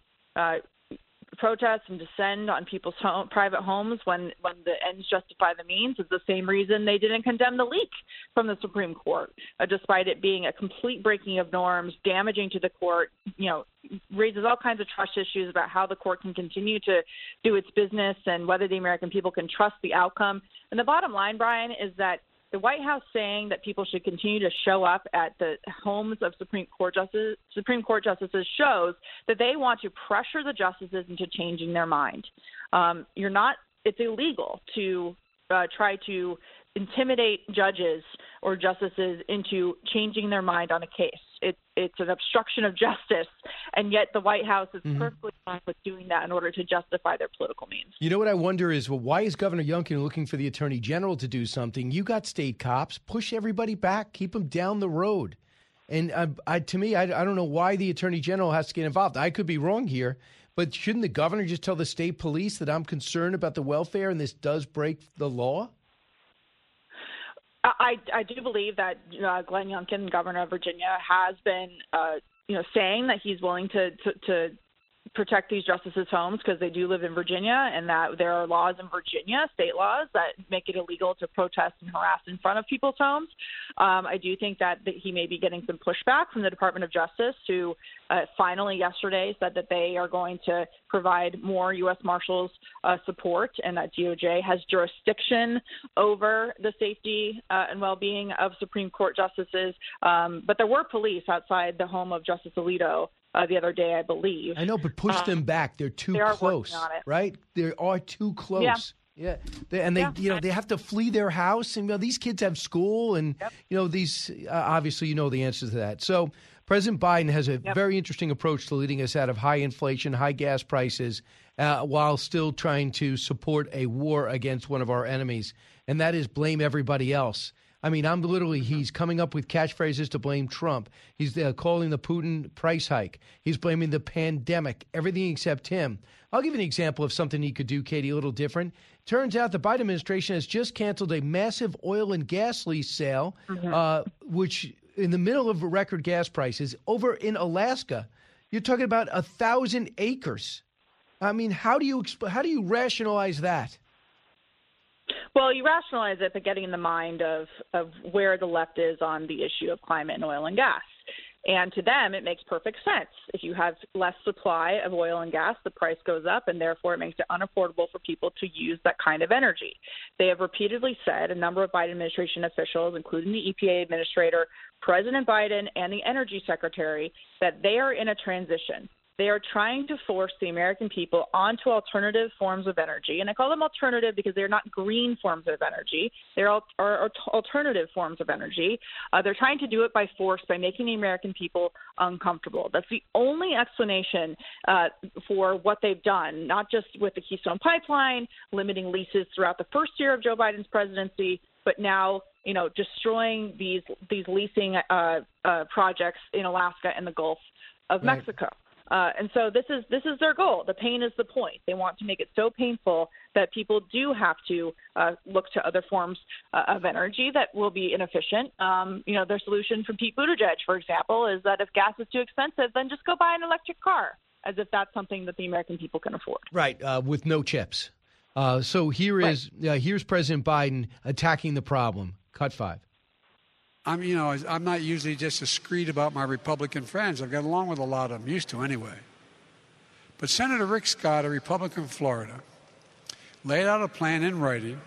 protest and descend on people's private homes when the ends justify the means. Is the same reason they didn't condemn the leak from the Supreme Court, despite it being a complete breaking of norms, damaging to the court, raises all kinds of trust issues about how the court can continue to do its business and whether the American people can trust the outcome. And the bottom line, Brian, is that the White House saying that people should continue to show up at the homes of Supreme Court justices shows that they want to pressure the justices into changing their mind. It's illegal to try to intimidate judges or justices into changing their mind on a case. It's an obstruction of justice, and yet the White House is perfectly fine with doing that in order to justify their political means. You know what I wonder is, why is Governor Youngkin looking for the Attorney General to do something? You got state cops. Push everybody back. Keep them down the road. And to me, I don't know why the Attorney General has to get involved. I could be wrong here, but shouldn't the governor just tell the state police that I'm concerned about the welfare and this does break the law? I do believe that Glenn Youngkin, governor of Virginia, has been, saying that he's willing to protect these justices' homes because they do live in Virginia, and that there are laws in Virginia, state laws, that make it illegal to protest and harass in front of people's homes. I do think that he may be getting some pushback from the Department of Justice, who finally yesterday said that they are going to provide more U.S. Marshals support, and that DOJ has jurisdiction over the safety and well-being of Supreme Court justices. But there were police outside the home of Justice Alito the other day, I believe. I know, but push them back. They're too close, right? They are too close. Yeah. They have to flee their house, and these kids have school, and these obviously the answers to that. So President Biden has a very interesting approach to leading us out of high inflation, high gas prices, while still trying to support a war against one of our enemies, and that is blame everybody else. I mean, he's coming up with catchphrases to blame Trump. He's calling the Putin price hike. He's blaming the pandemic, everything except him. I'll give you an example of something he could do, Katie, a little different. Turns out the Biden administration has just canceled a massive oil and gas lease sale, which in the middle of record gas prices over in Alaska, you're talking about 1,000 acres. I mean, how do you rationalize that? Well, you rationalize it by getting in the mind of where the left is on the issue of climate and oil and gas. And to them, it makes perfect sense. If you have less supply of oil and gas, the price goes up, and therefore it makes it unaffordable for people to use that kind of energy. They have repeatedly said, a number of Biden administration officials, including the EPA administrator, President Biden, and the energy secretary, that they are in a transition. They are trying to force the American people onto alternative forms of energy. And I call them alternative because they're not green forms of energy. They're alternative forms of energy. They're trying to do it by force, by making the American people uncomfortable. That's the only explanation for what they've done, not just with the Keystone Pipeline, limiting leases throughout the first year of Joe Biden's presidency, but now destroying these leasing projects in Alaska and the Gulf of Mexico. And so this is their goal. The pain is the point. They want to make it so painful that people do have to look to other forms of energy that will be inefficient. Their solution from Pete Buttigieg, for example, is that if gas is too expensive, then just go buy an electric car, as if that's something that the American people can afford. Right, with no chips. So here's President Biden attacking the problem. Cut 5. I'm not usually just discreet about my Republican friends. I've got along with a lot of them, used to anyway. But Senator Rick Scott, a Republican from Florida, laid out a plan in writing.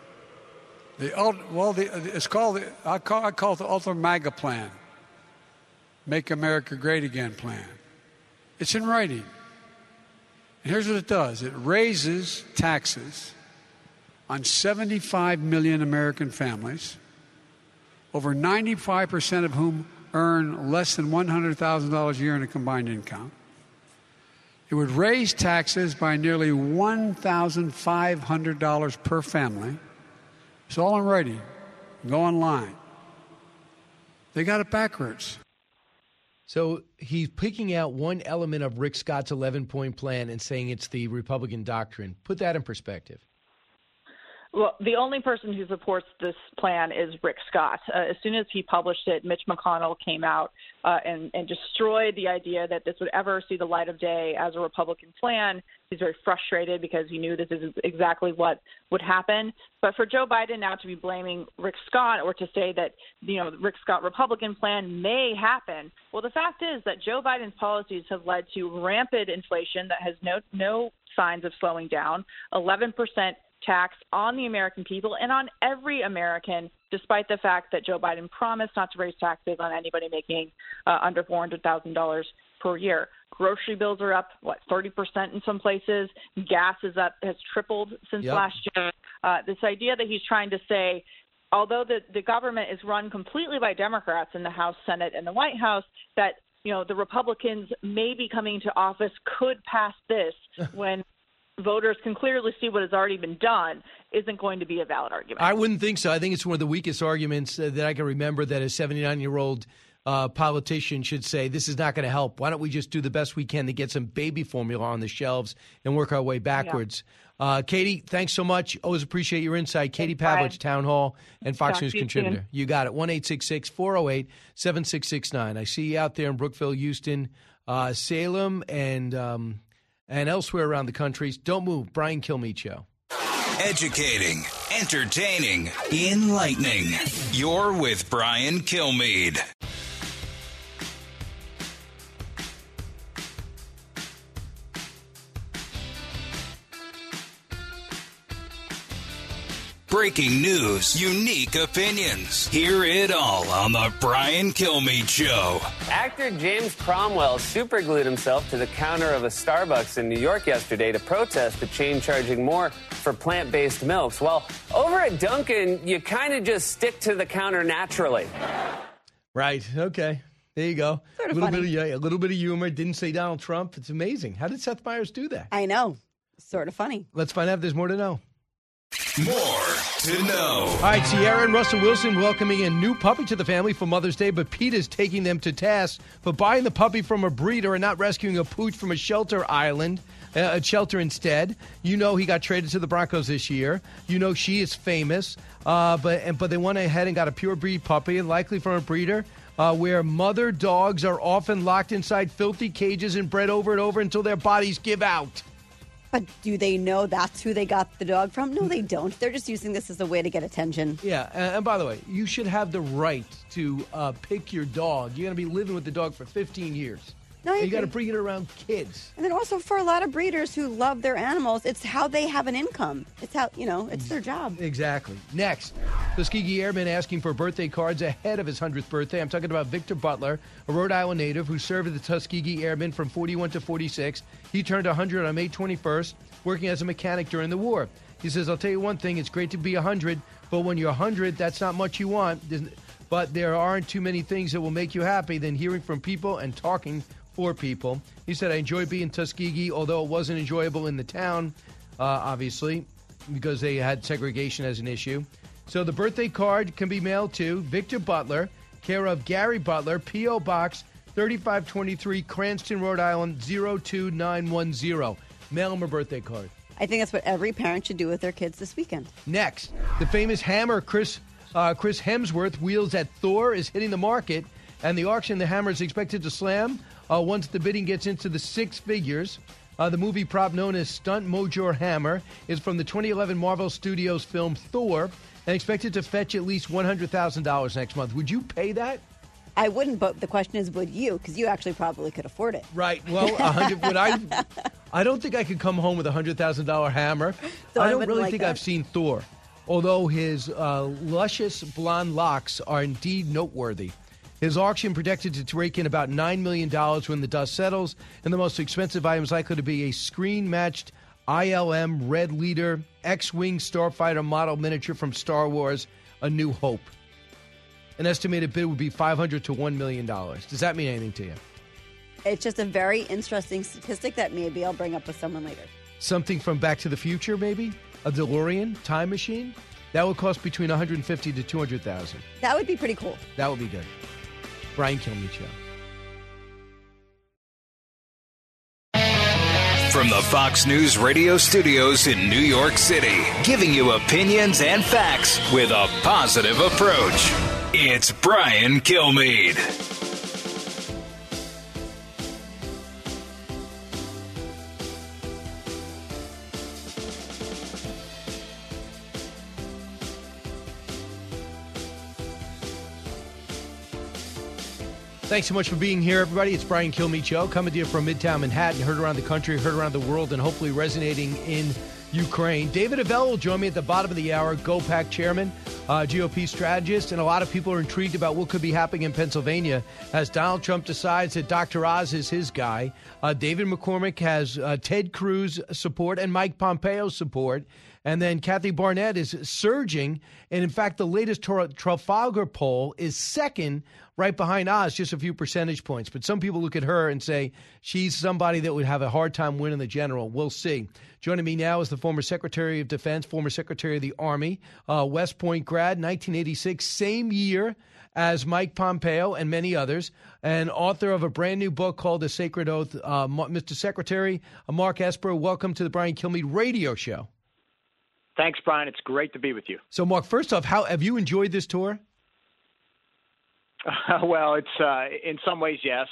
I call it the Ultra MAGA plan, Make America Great Again plan. It's in writing. And here's what it does. It raises taxes on 75 million American families, over 95% of whom earn less than $100,000 a year in a combined income. It would raise taxes by nearly $1,500 per family. It's all in writing. Go online. They got it backwards. So he's picking out one element of Rick Scott's 11-point plan and saying it's the Republican doctrine. Put that in perspective. Well, the only person who supports this plan is Rick Scott. As soon as he published it, Mitch McConnell came out and destroyed the idea that this would ever see the light of day as a Republican plan. He's very frustrated because he knew this is exactly what would happen. But for Joe Biden now to be blaming Rick Scott or to say that, Rick Scott Republican plan may happen, well, the fact is that Joe Biden's policies have led to rampant inflation that has no signs of slowing down, 11% tax on the American people and on every American, despite the fact that Joe Biden promised not to raise taxes on anybody making under $400,000 per year. Grocery bills are up, 30% in some places. Gas is up, has tripled since last year. This idea that he's trying to say, although the government is run completely by Democrats in the House, Senate, and the White House, that the Republicans may be coming to office could pass this when voters can clearly see what has already been done, isn't going to be a valid argument. I wouldn't think so. I think it's one of the weakest arguments that I can remember that a 79-year-old politician should say, this is not going to help. Why don't we just do the best we can to get some baby formula on the shelves and work our way backwards? Yeah. Katie, thanks so much. Always appreciate your insight. Katie Pavlich, Town Hall and Fox News contributor. Soon. You got it. 1-866-408-7669. I see you out there in Brookville, Houston, Salem, and elsewhere around the country. Don't move. Brian Kilmeade Show. Educating, entertaining, enlightening. You're with Brian Kilmeade. Breaking news, unique opinions. Hear it all on the Brian Kilmeade Show. Actor James Cromwell superglued himself to the counter of a Starbucks in New York yesterday to protest the chain charging more for plant-based milks. Well, over at Dunkin', you kind of just stick to the counter naturally. Right. Okay. There you go. Sort of a little bit of humor. Didn't say Donald Trump. It's amazing. How did Seth Meyers do that? I know. Sort of funny. Let's find out if there's more to know. More to know. All right, Sierra and Russell Wilson welcoming a new puppy to the family for Mother's Day, but PETA's taking them to task for buying the puppy from a breeder and not rescuing a pooch from a shelter instead. You know he got traded to the Broncos this year. You know she is famous, but they went ahead and got a pure breed puppy, likely from a breeder, where mother dogs are often locked inside filthy cages and bred over and over until their bodies give out. But do they know that's who they got the dog from? No, they don't. They're just using this as a way to get attention. Yeah, and by the way, you should have the right to pick your dog. You're going to be living with the dog for 15 years. No, you got to bring it around kids. And then also for a lot of breeders who love their animals, it's how they have an income. It's how, it's their job. Exactly. Next, Tuskegee Airmen asking for birthday cards ahead of his 100th birthday. I'm talking about Victor Butler, a Rhode Island native who served with the Tuskegee Airmen from 41 to 46. He turned 100 on May 21st, working as a mechanic during the war. He says, I'll tell you one thing, it's great to be 100, but when you're 100, that's not much you want. But there aren't too many things that will make you happy than hearing from people and talking for people. He said, I enjoy being Tuskegee, although it wasn't enjoyable in the town, obviously, because they had segregation as an issue. So the birthday card can be mailed to Victor Butler, care of Gary Butler, P.O. Box 3523, Cranston, Rhode Island, 02910. Mail him a birthday card. I think that's what every parent should do with their kids this weekend. Next, the famous hammer Chris Hemsworth wields at Thor is hitting the market, and the auction the hammer is expected to slam once the bidding gets into the six figures. The movie prop known as Stunt Mojor Hammer is from the 2011 Marvel Studios film Thor and expected to fetch at least $100,000 next month. Would you pay that? I wouldn't, but the question is, would you? Because you actually probably could afford it. Right. Well, 100. I don't think I could come home with a $100,000 hammer. So I I don't wouldn't really like think that. I've seen Thor, although his luscious blonde locks are indeed noteworthy. His auction projected to rake in about $9 million when the dust settles, and the most expensive item is likely to be a screen-matched ILM Red Leader X-Wing Starfighter model miniature from Star Wars A New Hope. An estimated bid would be $500 to $1 million. Does that mean anything to you? It's just a very interesting statistic that maybe I'll bring up with someone later. Something from Back to the Future, maybe? A DeLorean time machine? That would cost between $150,000 to $200,000. That would be pretty cool. That would be good. Brian Kilmeade Show. From the Fox News radio studios in New York City, giving you opinions and facts with a positive approach. It's Brian Kilmeade. Thanks so much for being here, everybody. It's Brian Kilmeade Show, coming to you from Midtown Manhattan, heard around the country, heard around the world, and hopefully resonating in Ukraine. David Avell will join me at the bottom of the hour, GOPAC chairman, GOP strategist, and a lot of people are intrigued about what could be happening in Pennsylvania as Donald Trump decides that Dr. Oz is his guy. David McCormick has Ted Cruz support and Mike Pompeo's support. And then Kathy Barnett is surging. And in fact, the latest Trafalgar poll is second, right behind Oz, just a few percentage points. But some people look at her and say she's somebody that would have a hard time winning the general. We'll see. Joining me now is the former Secretary of Defense, former Secretary of the Army, West Point grad, 1986, same year as Mike Pompeo and many others, and author of a brand new book called The Sacred Oath. Mr. Secretary, Mark Esper, welcome to the Brian Kilmeade Radio Show. Thanks, Brian. It's great to be with you. So, Mark, first off, how have you enjoyed this tour? Well, it's in some ways, yes.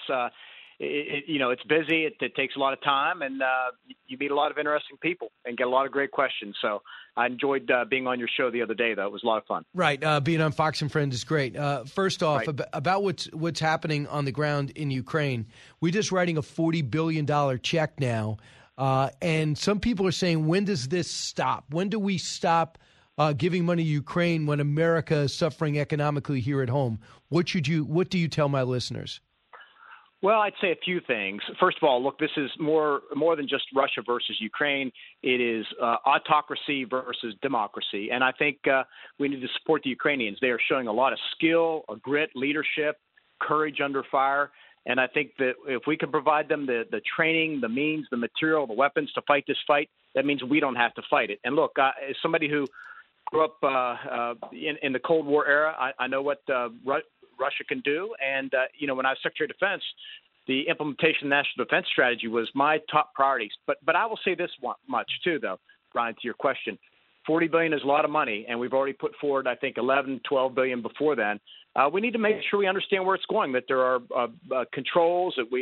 It's busy. It takes a lot of time, and you meet a lot of interesting people and get a lot of great questions. So I enjoyed being on your show the other day, though. It was a lot of fun. Right. Being on Fox and Friends is great. First off, Right. about what's happening on the ground in Ukraine, we're just writing a $40 billion check now. And some people are saying, when does this stop? When do we stop giving money to Ukraine when America is suffering economically here at home? What do you tell my listeners? Well, I'd say a few things. First of all, look, this is more than just Russia versus Ukraine. It is autocracy versus democracy. And I think we need to support the Ukrainians. They are showing a lot of skill, grit, leadership, courage under fire. And I think that if we can provide them the training, the means, the material, the weapons to fight this fight, that means we don't have to fight it. And look, as somebody who grew up in the Cold War era, I know what Russia can do. And, when I was Secretary of Defense, the implementation of the National Defense Strategy was my top priorities. But I will say this much, too, though, Brian, to your question. $40 billion is a lot of money, and we've already put forward, I think, $11, $12 billion before then. We need to make sure we understand where it's going, that there are controls, that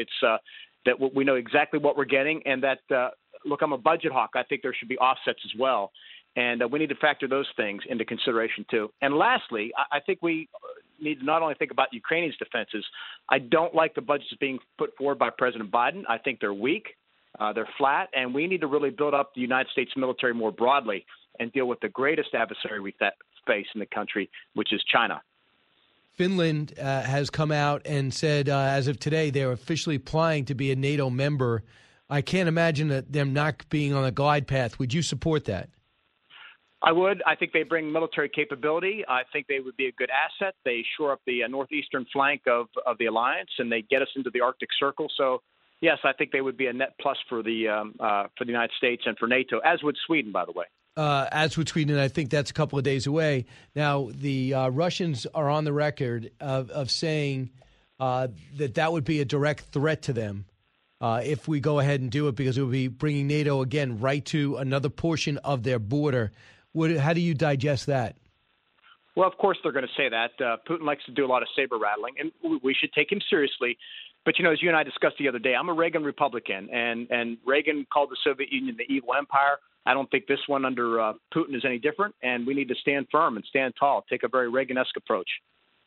we know exactly what we're getting, and that, look, I'm a budget hawk. I think there should be offsets as well. And we need to factor those things into consideration, too. And lastly, I think we need to not only think about Ukrainians' defenses. I don't like the budgets being put forward by President Biden. I think they're weak. They're flat, and we need to really build up the United States military more broadly and deal with the greatest adversary we face in the country, which is China. Finland has come out and said, as of today, they're officially applying to be a NATO member. I can't imagine them not being on a glide path. Would you support that? I would. I think they bring military capability. I think they would be a good asset. They shore up the northeastern flank of the alliance, and they get us into the Arctic Circle. So, yes, I think they would be a net plus for the United States and for NATO, as would Sweden, by the way. As would Sweden, I think that's a couple of days away. Now, the Russians are on the record of saying that would be a direct threat to them if we go ahead and do it, because it would be bringing NATO, again, right to another portion of their border. How do you digest that? Well, of course they're going to say that. Putin likes to do a lot of saber rattling, and we should take him seriously. But, as you and I discussed the other day, I'm a Reagan Republican, and Reagan called the Soviet Union the evil empire. I don't think this one under Putin is any different, and we need to stand firm and stand tall, take a very Reagan-esque approach.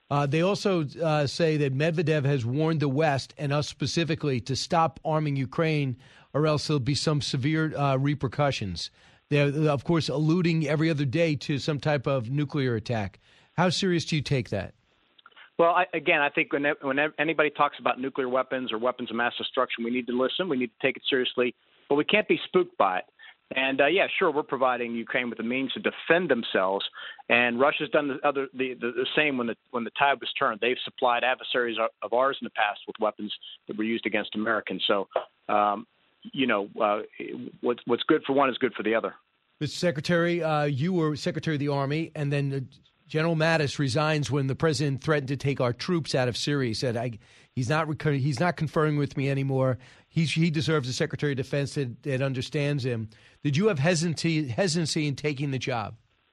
They also say that Medvedev has warned the West, and us specifically, to stop arming Ukraine, or else there'll be some severe repercussions. They're, of course, alluding every other day to some type of nuclear attack. How serious do you take that? Well, I think when anybody talks about nuclear weapons or weapons of mass destruction, we need to listen. We need to take it seriously, but we can't be spooked by it. And yeah, sure, we're providing Ukraine with the means to defend themselves, and Russia's done the same when the tide was turned. They've supplied adversaries of ours in the past with weapons that were used against Americans. So, what's good for one is good for the other. Mr. Secretary, you were Secretary of the Army, and then General Mattis resigns when the president threatened to take our troops out of Syria. He said he's not conferring with me anymore. He deserves a Secretary of Defense that understands him. Did you have hesitancy in taking the job?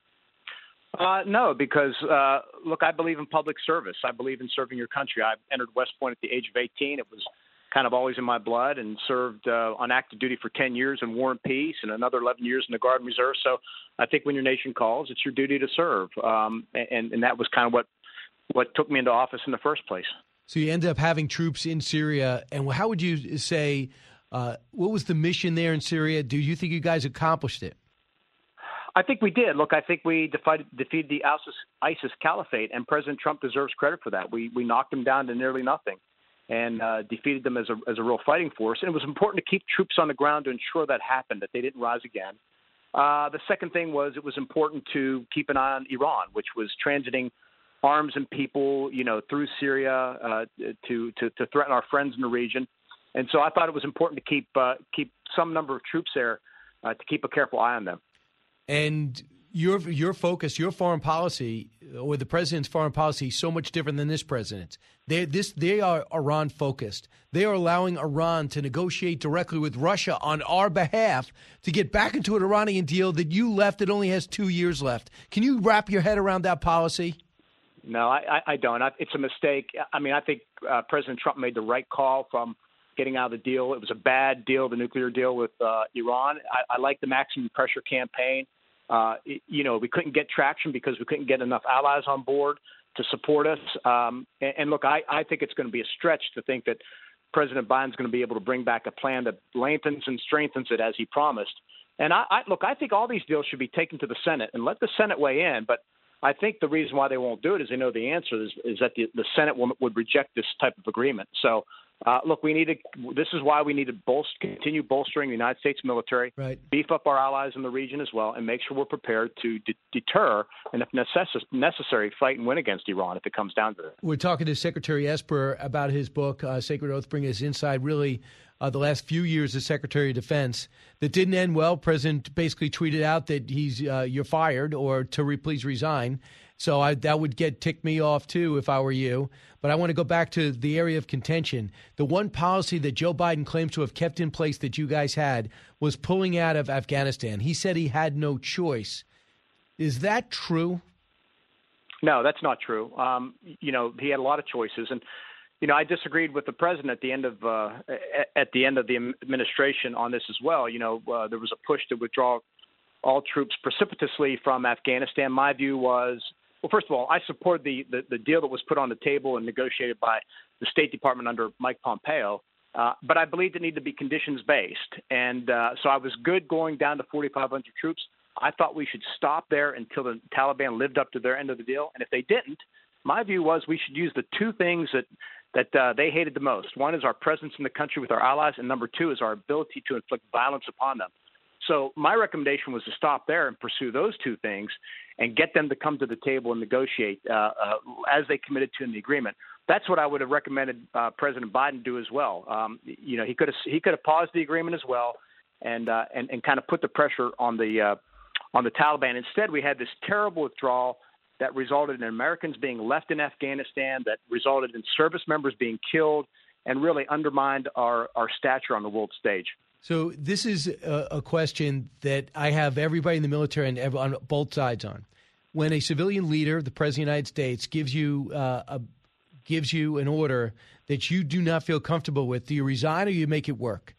No, because, look, I believe in public service. I believe in serving your country. I entered West Point at the age of 18. It was kind of always in my blood, and served on active duty for 10 years in War and Peace and another 11 years in the Guard and Reserve. So I think when your nation calls, it's your duty to serve. And that was kind of what took me into office in the first place. So you ended up having troops in Syria. And how would you say, what was the mission there in Syria? Do you think you guys accomplished it? I think we did. Look, I think we defeated the ISIS caliphate, and President Trump deserves credit for that. We knocked them down to nearly nothing and defeated them as a real fighting force. And it was important to keep troops on the ground to ensure that happened, that they didn't rise again. The second thing was it was important to keep an eye on Iran, which was transiting arms and people, through Syria to threaten our friends in the region. And so I thought it was important to keep some number of troops there to keep a careful eye on them. And your focus, your foreign policy, or the president's foreign policy, is so much different than this president's. They are Iran focused. They are allowing Iran to negotiate directly with Russia on our behalf to get back into an Iranian deal that you left that only has 2 years left. Can you wrap your head around that policy? No, I don't. It's a mistake. I mean, I think President Trump made the right call from getting out of the deal. It was a bad deal, the nuclear deal with Iran. I like the maximum pressure campaign. We couldn't get traction because we couldn't get enough allies on board to support us. And look, I think it's going to be a stretch to think that President Biden's going to be able to bring back a plan that lengthens and strengthens it as he promised. And I think all these deals should be taken to the Senate and let the Senate weigh in. But I think the reason why they won't do it is they know the answer is that the Senate would reject this type of agreement. So, look, this is why we need to continue bolstering the United States military, right, beef up our allies in the region as well, and make sure we're prepared to deter and, if necessary, fight and win against Iran if it comes down to it. We're talking to Secretary Esper about his book, Sacred Oath, bringing us inside, really, the last few years as Secretary of Defense. That didn't end well. President basically tweeted out that you're fired or to please resign. So that would tick me off, too, if I were you. But I want to go back to the area of contention. The one policy that Joe Biden claims to have kept in place that you guys had was pulling out of Afghanistan. He said he had no choice. Is that true? No, that's not true. He had a lot of choices. And, I disagreed with the president at the end of the administration on this as well. There was a push to withdraw all troops precipitously from Afghanistan. My view was, well, first of all, I support the deal that was put on the table and negotiated by the State Department under Mike Pompeo, but I believed it needed to be conditions-based. And so I was good going down to 4,500 troops. I thought we should stop there until the Taliban lived up to their end of the deal. And if they didn't, my view was we should use the two things that they hated the most. One is our presence in the country with our allies, and number two is our ability to inflict violence upon them. So my recommendation was to stop there and pursue those two things and get them to come to the table and negotiate as they committed to in the agreement. That's what I would have recommended President Biden do as well. He could have paused the agreement as well and kind of put the pressure on the Taliban. Instead, we had this terrible withdrawal that resulted in Americans being left in Afghanistan, that resulted in service members being killed, and really undermined our stature on the world stage. So this is a question that I have everybody in the military and on both sides on. When a civilian leader, the President of the United States, gives you an order that you do not feel comfortable with, do you resign or you make it work?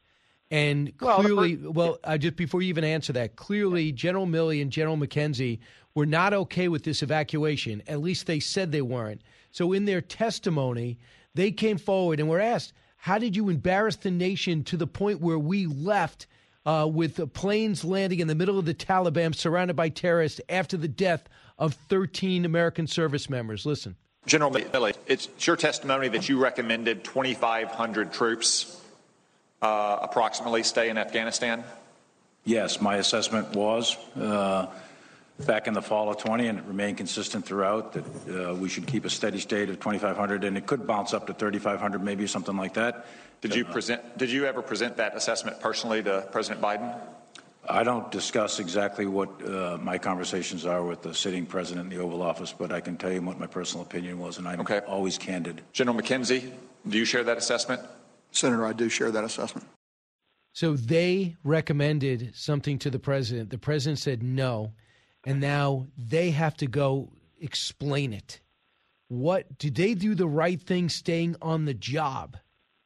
And clearly, just before you even answer that, clearly General Milley and General McKenzie were not okay with this evacuation. At least they said they weren't. So in their testimony, they came forward and were asked, how did you embarrass the nation to the point where we left with planes landing in the middle of the Taliban surrounded by terrorists after the death of 13 American service members? Listen. General Milley, it's your testimony that you recommended 2,500 troops approximately stay in Afghanistan? Yes, my assessment was back in the fall of 20, and it remained consistent throughout, that we should keep a steady state of 2,500, and it could bounce up to 3,500, maybe something like that. Did you ever present that assessment personally to President Biden? I don't discuss exactly what my conversations are with the sitting president in the Oval Office, but I can tell you what my personal opinion was, and I'm always candid. General McKenzie, do you share that assessment? Senator, I do share that assessment. So they recommended something to the president. The president said no, and now they have to go explain it. What did they do the right thing staying on the job?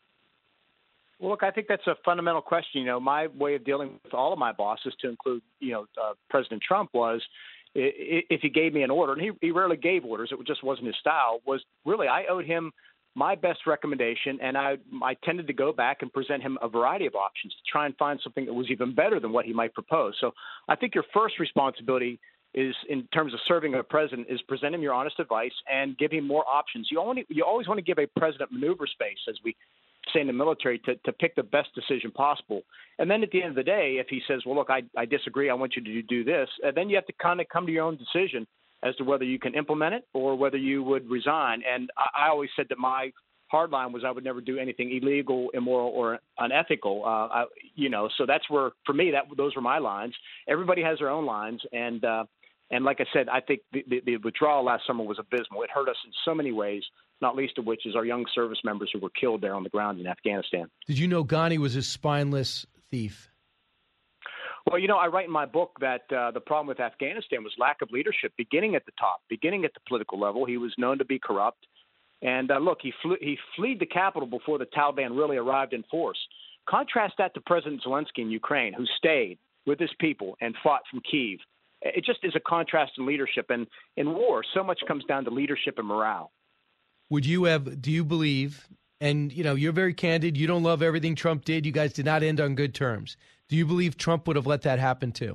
Well, look, I think that's a fundamental question. My way of dealing with all of my bosses, to include, President Trump, was if he gave me an order, and he rarely gave orders, it just wasn't his style, was really I owed him my best recommendation, and I tended to go back and present him a variety of options to try and find something that was even better than what he might propose. So I think your first responsibility is, in terms of serving a president, is present him your honest advice and give him more options. You always want to give a president maneuver space, as we say in the military, to pick the best decision possible. And then at the end of the day, if he says, well, look, I disagree, I want you to do this, then you have to kind of come to your own decision as to whether you can implement it or whether you would resign. And I always said that my hard line was I would never do anything illegal, immoral, or unethical. So that's where, for me, those were my lines. Everybody has their own lines. And like I said, I think the withdrawal last summer was abysmal. It hurt us in so many ways, not least of which is our young service members who were killed there on the ground in Afghanistan. Did you know Ghani was a spineless thief? Well, I write in my book that the problem with Afghanistan was lack of leadership, beginning at the top, beginning at the political level. He was known to be corrupt. And look, he fled the capital before the Taliban really arrived in force. Contrast that to President Zelensky in Ukraine, who stayed with his people and fought from Kyiv. It just is a contrast in leadership. And in war, so much comes down to leadership and morale. Do you believe, and you're very candid, you don't love everything Trump did, you guys did not end on good terms. Do you believe Trump would have let that happen too?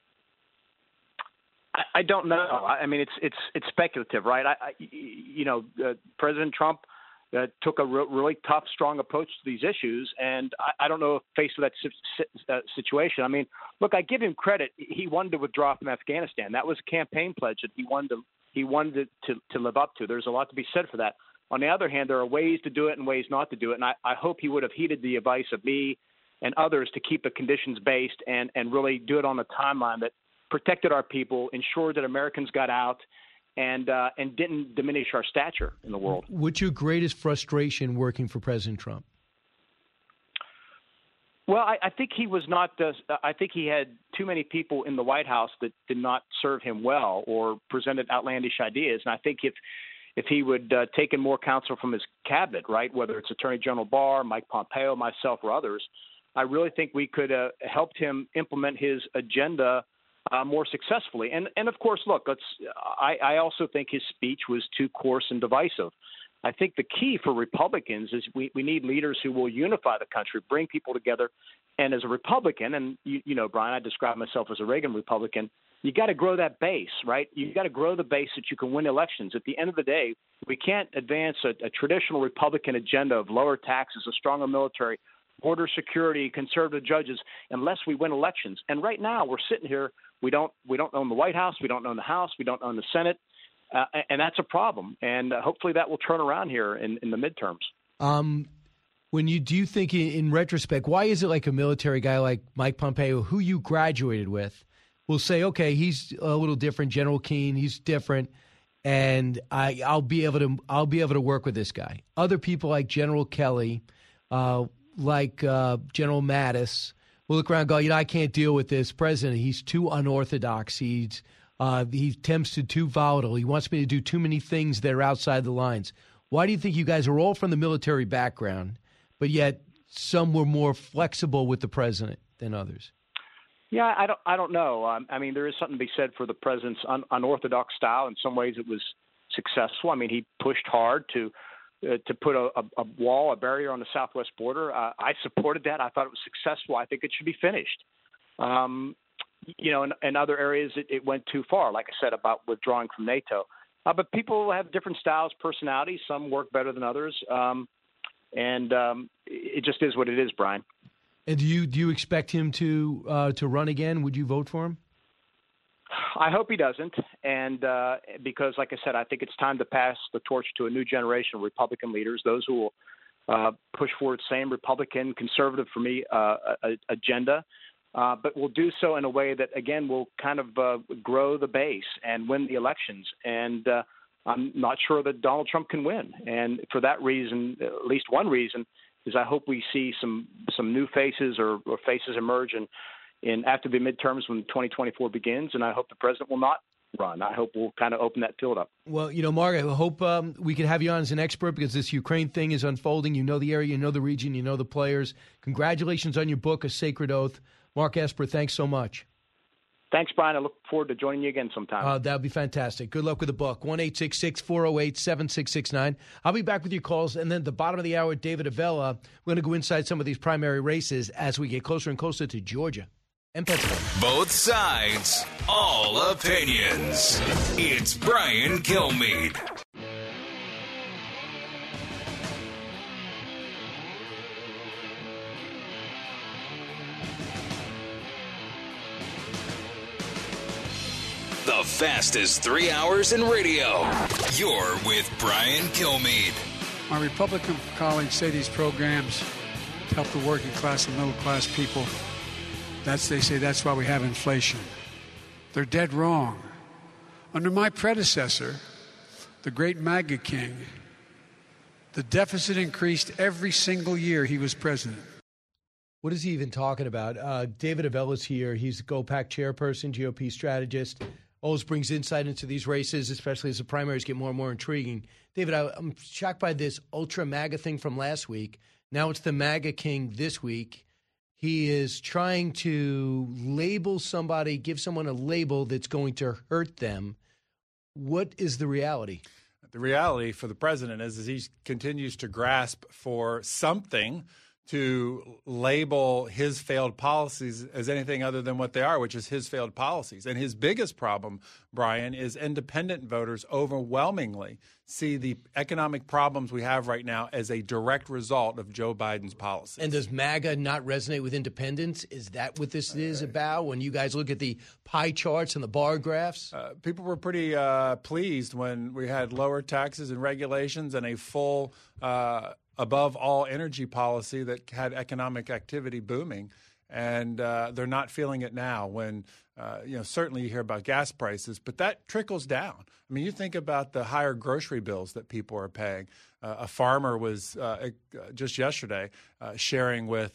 I don't know. I mean, it's speculative, right? President Trump took a really tough, strong approach to these issues, and I don't know if faced with that situation. I mean, look, I give him credit. He wanted to withdraw from Afghanistan. That was a campaign pledge that he wanted to live up to. There's a lot to be said for that. On the other hand, there are ways to do it and ways not to do it, and I hope he would have heeded the advice of me and others to keep the conditions based and really do it on a timeline that protected our people, ensured that Americans got out, and didn't diminish our stature in the world. What's your greatest frustration working for President Trump? Well, I think he was not. I think he had too many people in the White House that did not serve him well or presented outlandish ideas. And I think if he would taken more counsel from his cabinet, right, whether it's Attorney General Barr, Mike Pompeo, myself, or others, I really think we could have helped him implement his agenda more successfully. And of course, look, I also think his speech was too coarse and divisive. I think the key for Republicans is we need leaders who will unify the country, bring people together. And as a Republican, and Brian, I describe myself as a Reagan Republican, you got to grow that base, right? You got to grow the base that you can win elections. At the end of the day, we can't advance a traditional Republican agenda of lower taxes, a stronger military, border security, conservative judges, unless we win elections. And right now, we're sitting here. We don't own the White House. We don't own the House. We don't own the Senate. And that's a problem. And hopefully that will turn around here in the midterms. Do you think in retrospect, why is it like a military guy like Mike Pompeo, who you graduated with, will say, okay, he's a little different, General Keane, he's different, and I'll be able to work with this guy. Other people like General Kelly, General Mattis, will look around and go, I can't deal with this president. He's too unorthodox. He tempts to too volatile. He wants me to do too many things that are outside the lines. Why do you think you guys are all from the military background, but yet some were more flexible with the president than others? Yeah, I don't know. I mean, there is something to be said for the president's unorthodox style. In some ways, it was successful. I mean, he pushed hard to put a wall, a barrier on the southwest border. I supported that. I thought it was successful. I think it should be finished. In other areas, it went too far, like I said, about withdrawing from NATO. But people have different styles, personalities. Some work better than others. It just is what it is, Brian. And do you expect him to run again? Would you vote for him? I hope he doesn't, and because, like I said, I think it's time to pass the torch to a new generation of Republican leaders, those who will push forward the same Republican, conservative, for me, agenda, but will do so in a way that, again, will kind of grow the base and win the elections. And I'm not sure that Donald Trump can win. And for that reason, at least one reason, is I hope we see some new faces or faces emerge in after the midterms when 2024 begins, and I hope the president will not run. I hope we'll kind of open that field up. Well, Mark, I hope we can have you on as an expert because this Ukraine thing is unfolding. You know the area, you know the region, you know the players. Congratulations on your book, A Sacred Oath. Mark Esper, thanks so much. Thanks, Brian. I look forward to joining you again sometime. That would be fantastic. Good luck with the book. 1-866-408-7669. I'll be back with your calls. And then at the bottom of the hour, David Avella, we're going to go inside some of these primary races as we get closer and closer to Georgia and Pennsylvania. Both sides, all opinions. It's Brian Kilmeade. The fastest 3 hours in radio. You're with Brian Kilmeade. My Republican colleagues say these programs help the working class and middle class people. They say that's why we have inflation. They're dead wrong. Under my predecessor, the great MAGA king, the deficit increased every single year he was president. What is he even talking about? David Avella's here. He's the GOPAC chairperson, GOP strategist. Always brings insight into these races, especially as the primaries get more and more intriguing. David, I'm shocked by this ultra MAGA thing from last week. Now it's the MAGA king this week. He is trying to label somebody, give someone a label that's going to hurt them. What is the reality? The reality for the president is he continues to grasp for something to label his failed policies as anything other than what they are, which is his failed policies. And his biggest problem, Brian, is independent voters overwhelmingly see the economic problems we have right now as a direct result of Joe Biden's policies. And does MAGA not resonate with independents? Is that what this is about when you guys look at the pie charts and the bar graphs? People were pretty pleased when we had lower taxes and regulations and a full above all energy policy that had economic activity booming. And they're not feeling it now when, certainly you hear about gas prices, but that trickles down. I mean, you think about the higher grocery bills that people are paying. A farmer was just yesterday sharing with,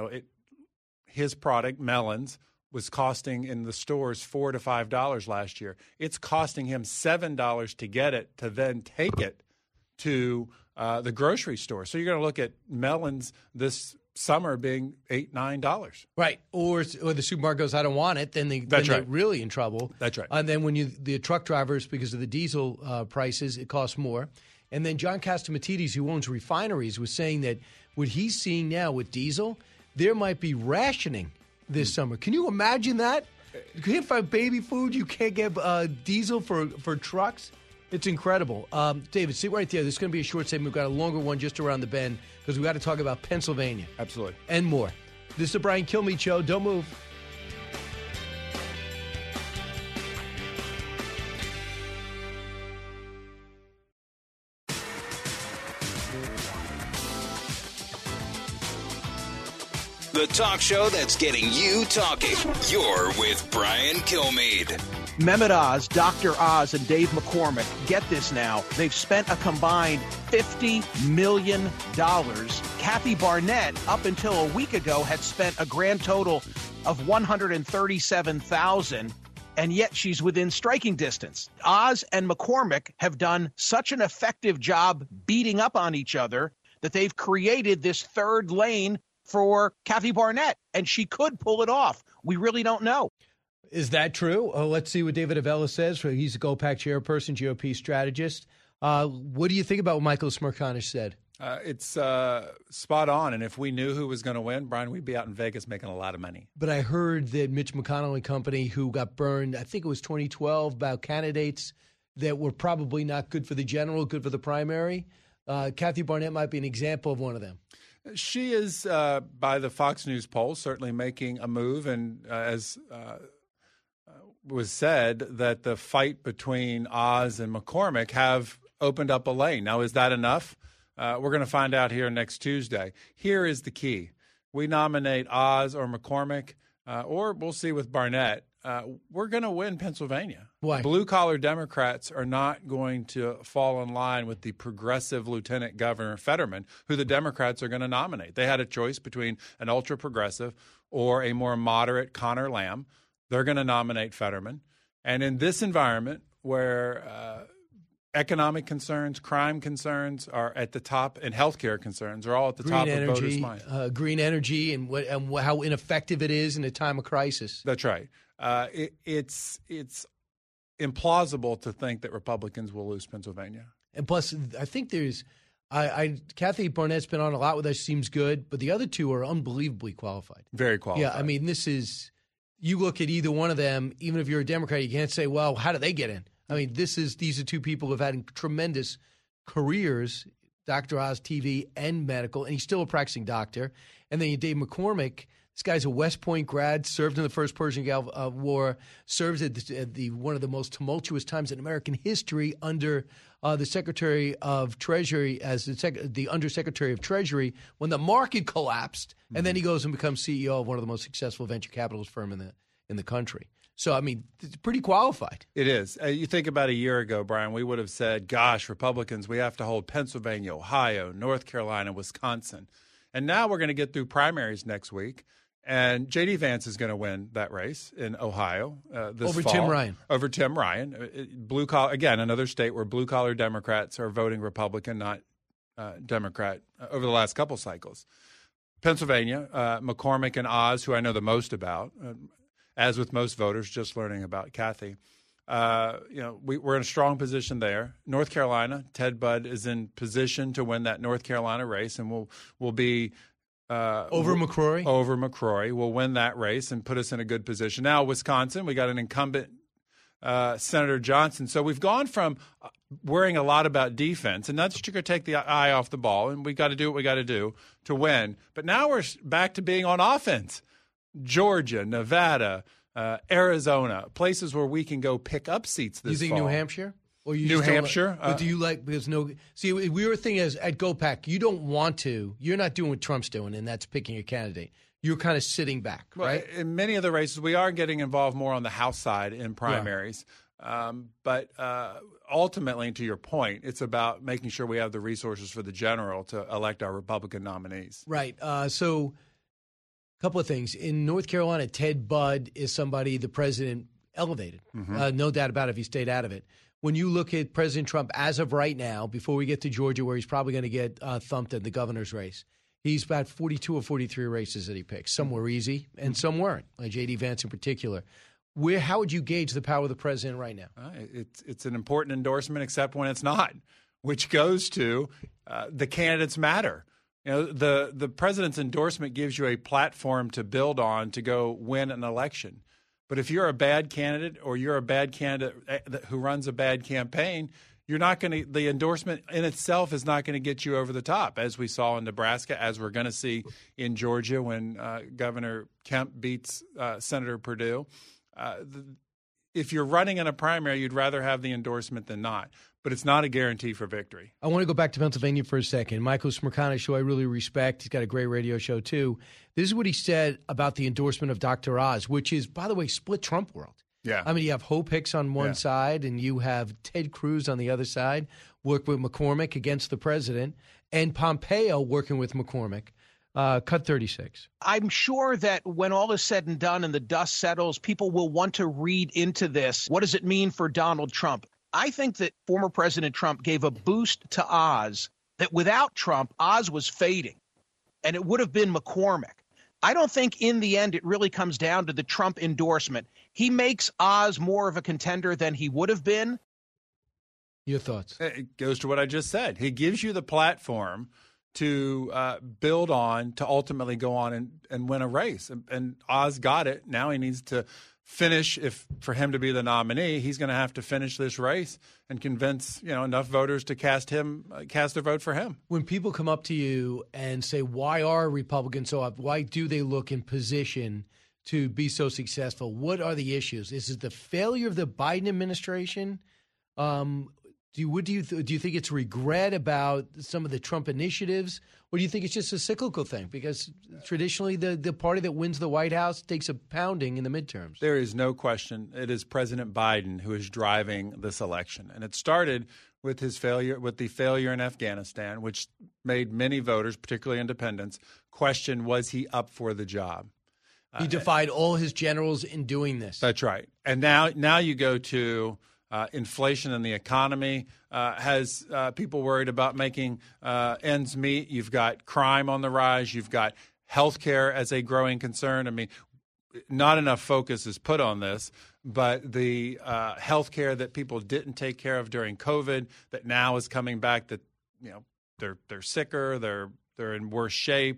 his product, melons, was costing in the stores $4 to $5 last year. It's costing him $7 to get it, to then take it to the grocery store. So you're going to look at melons this summer being $8, $9. Right. Or the supermarket goes, I don't want it. Then they're really in trouble. That's right. And then when the truck drivers, because of the diesel prices, it costs more. And then John Catsimatidis, who owns refineries, was saying that what he's seeing now with diesel, there might be rationing this summer. Can you imagine that? You can't find baby food. You can't get diesel for trucks. It's incredible. David, sit right there. This is going to be a short segment. We've got a longer one just around the bend because we've got to talk about Pennsylvania. Absolutely. And more. This is the Brian Kilmeade Show. Don't move. The talk show that's getting you talking. You're with Brian Kilmeade. Mehmet Oz, Dr. Oz, and Dave McCormick, get this now, they've spent a combined $50 million. Kathy Barnett, up until a week ago, had spent a grand total of $137,000, and yet she's within striking distance. Oz and McCormick have done such an effective job beating up on each other that they've created this third lane for Kathy Barnett, and she could pull it off. We really don't know. Is that true? Let's see what David Avella says. He's a GOPAC chairperson, GOP strategist. What do you think about what Michael Smerconish said? It's spot on. And if we knew who was going to win, Brian, we'd be out in Vegas making a lot of money. But I heard that Mitch McConnell and company, who got burned, I think it was 2012, about candidates that were probably not good for the general, good for the primary. Kathy Barnett might be an example of one of them. She is, by the Fox News poll, certainly making a move. And as was said, that the fight between Oz and McCormick have opened up a lane. Now, is that enough? We're going to find out here next Tuesday. Here is the key. We nominate Oz or McCormick, or we'll see with Barnett. We're going to win Pennsylvania. Why? Blue-collar Democrats are not going to fall in line with the progressive Lieutenant Governor Fetterman, who the Democrats are going to nominate. They had a choice between an ultra-progressive or a more moderate Connor Lamb. They're going to nominate Fetterman. And in this environment where economic concerns, crime concerns are at the top, and healthcare concerns are all at the top of voters' minds. Green energy and how ineffective it is in a time of crisis. That's right. It's implausible to think that Republicans will lose Pennsylvania. And plus, I think there's Kathy Barnett's been on a lot with us, seems good, but the other two are unbelievably qualified. Very qualified. Yeah, I mean, this is – you look at either one of them, even if you're a Democrat, you can't say, well, how did they get in? I mean, these are two people who have had tremendous careers, Dr. Oz, TV, and medical, and he's still a practicing doctor. And then you Dave McCormick. This guy's a West Point grad, served in the First Persian Gulf War, served at the one of the most tumultuous times in American history under the Secretary of Treasury, as the Undersecretary of Treasury, when the market collapsed, and then he goes and becomes CEO of one of the most successful venture capitalist firm in the country. So, I mean, it's pretty qualified. It is. You think about a year ago, Brian, we would have said, gosh, Republicans, we have to hold Pennsylvania, Ohio, North Carolina, Wisconsin. And now we're going to get through primaries next week. And J.D. Vance is going to win that race in Ohio this over fall. Tim Ryan. Over Tim Ryan. Blue collar, again, another state where blue-collar Democrats are voting Republican, not Democrat, over the last couple cycles. Pennsylvania, McCormick and Oz, who I know the most about, as with most voters, just learning about Kathy. We're in a strong position there. North Carolina, Ted Budd is in position to win that North Carolina race, and we'll be over McCrory. Over McCrory, we'll win that race and put us in a good position. Now, Wisconsin, we got an incumbent, Senator Johnson. So we've gone from worrying a lot about defense, and that's just going to take the eye off the ball, and we got to do what we got to do to win. But now we're back to being on offense. Georgia, Nevada, Arizona, places where we can go pick up seats this fall. You think New Hampshire? Or you New Hampshire? But do you like – because we were thinking as at GOPAC, you don't want to – you're not doing what Trump's doing, and that's picking a candidate. You're kind of sitting back, right? Well, in many of the races, we are getting involved more on the House side in primaries. Yeah. But ultimately, to your point, it's about making sure we have the resources for the general to elect our Republican nominees. Right. So a couple of things. In North Carolina, Ted Budd is somebody the president elevated. Mm-hmm. No doubt about it if he stayed out of it. When you look at President Trump as of right now, before we get to Georgia, where he's probably going to get thumped in the governor's race, he's about 42 or 43 races that he picks. Some were easy and some weren't, like J.D. Vance in particular. How would you gauge the power of the president right now? It's an important endorsement, except when it's not, which goes to the candidates matter. You know, the president's endorsement gives you a platform to build on to go win an election. But if you're a bad candidate or you're a bad candidate who runs a bad campaign, you're not going to – the endorsement in itself is not going to get you over the top, as we saw in Nebraska, as we're going to see in Georgia when Governor Kemp beats Senator Perdue. If you're running in a primary, you'd rather have the endorsement than not. But it's not a guarantee for victory. I want to go back to Pennsylvania for a second. Michael Smerconish, who I really respect, he's got a great radio show too. This is what he said about the endorsement of Dr. Oz, which is, by the way, split Trump world. Yeah. I mean, you have Hope Hicks on one side and you have Ted Cruz on the other side, work with McCormick against the president, and Pompeo working with McCormick. Cut 36. I'm sure that when all is said and done and the dust settles, people will want to read into this. What does it mean for Donald Trump? I think that former President Trump gave a boost to Oz that without Trump, Oz was fading, and it would have been McCormick. I don't think in the end it really comes down to the Trump endorsement. He makes Oz more of a contender than he would have been. Your thoughts? It goes to what I just said. He gives you the platform to build on, to ultimately go on and win a race. And Oz got it. Now he needs to finish. If for him to be the nominee, he's going to have to finish this race and convince enough voters to cast their vote for him. When people come up to you and say, why are Republicans so up? Why do they look in position to be so successful? What are the issues? Is it the failure of the Biden administration? Do you think it's regret about some of the Trump initiatives, or do you think it's just a cyclical thing? Because traditionally, the party that wins the White House takes a pounding in the midterms. There is no question. It is President Biden who is driving this election, and it started with the failure in Afghanistan, which made many voters, particularly independents, question, was he up for the job? He defied all his generals in doing this. That's right. And now you go to inflation in the economy has people worried about making ends meet. You've got crime on the rise. You've got healthcare as a growing concern. I mean, not enough focus is put on this, but the healthcare that people didn't take care of during COVID that now is coming back, that they're sicker, they're in worse shape,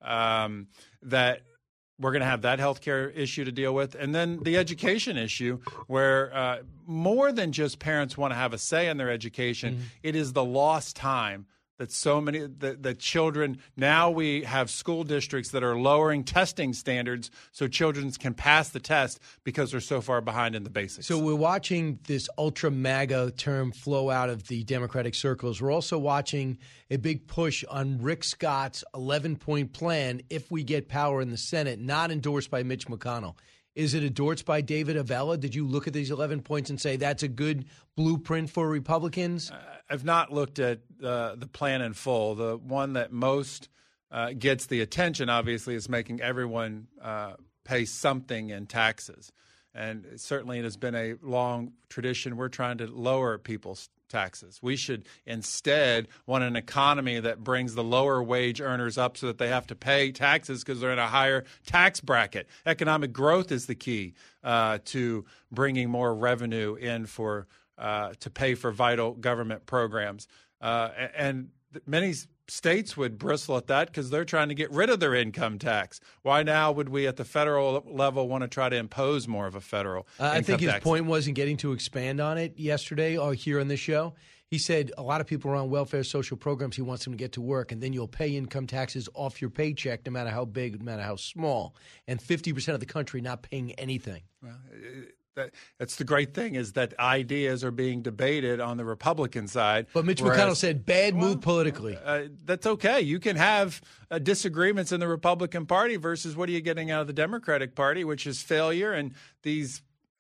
that we're going to have that healthcare issue to deal with. And then the education issue, where more than just parents want to have a say in their education, it is the lost time that so many the children. Now we have school districts that are lowering testing standards so children can pass the test because they're so far behind in the basics. So we're watching this ultra MAGA term flow out of the Democratic circles. We're also watching a big push on Rick Scott's 11-point plan if we get power in the Senate, not endorsed by Mitch McConnell. Is it endorsed by David Avella? Did you look at these 11 points and say that's a good blueprint for Republicans? I've not looked at the plan in full. The one that most gets the attention, obviously, is making everyone pay something in taxes. And certainly it has been a long tradition. We're trying to lower people's taxes. We should instead want an economy that brings the lower wage earners up so that they have to pay taxes because they're in a higher tax bracket. Economic growth is the key to bringing more revenue in to pay for vital government programs. And many states would bristle at that because they're trying to get rid of their income tax. Why now would we at the federal level want to try to impose more of a federal income I think his tax? point was, in getting to expand on it yesterday or here on this show, he said a lot of people are on welfare social programs. He wants them to get to work, and then you'll pay income taxes off your paycheck no matter how big, no matter how small, and 50% of the country not paying anything. Well, that's the great thing, is that ideas are being debated on the Republican side. But Mitch McConnell said bad move politically. That's okay. You can have disagreements in the Republican Party versus what are you getting out of the Democratic Party, which is failure and these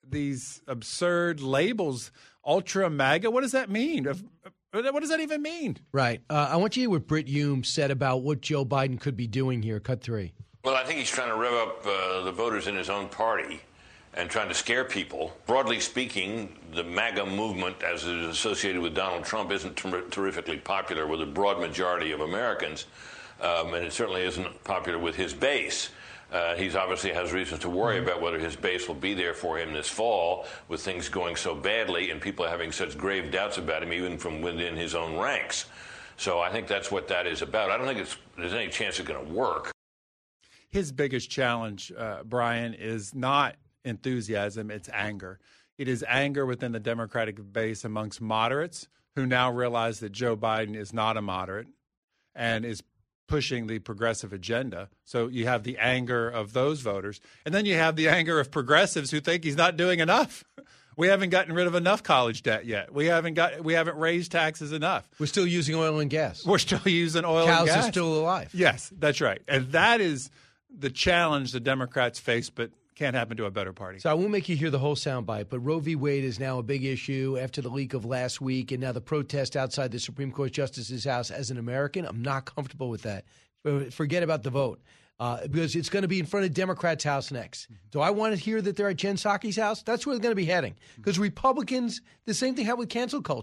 absurd labels, ultra MAGA. What does that mean? What does that even mean? Right. I want you to hear what Brit Hume said about what Joe Biden could be doing here. Cut 3. Well, I think he's trying to rev up the voters in his own party and trying to scare people. Broadly speaking, the MAGA movement, as it is associated with Donald Trump, isn't terrifically popular with a broad majority of Americans, and it certainly isn't popular with his base. He obviously has reasons to worry about whether his base will be there for him this fall, with things going so badly and people having such grave doubts about him, even from within his own ranks. So I think that's what that is about. I don't think there's any chance it's going to work. His biggest challenge, Brian, is not enthusiasm, it's anger. It is anger within the Democratic base amongst moderates who now realize that Joe Biden is not a moderate and is pushing the progressive agenda. So you have the anger of those voters, and then you have the anger of progressives who think he's not doing enough. We haven't gotten rid of enough college debt yet. We haven't raised taxes enough. We're still using oil and gas. We're still using oil and gas. Cows are still alive. Yes, that's right. And that is the challenge the Democrats face, but can't happen to a better party. So I won't make you hear the whole soundbite, but Roe v. Wade is now a big issue after the leak of last week, and now the protest outside the Supreme Court Justice's house. As an American, I'm not comfortable with that. Forget about the vote, because it's going to be in front of Democrats' house next. Do I want to hear that they're at Jen Psaki's house? That's where they're going to be heading. Because Republicans, the same thing happened with cancel culture.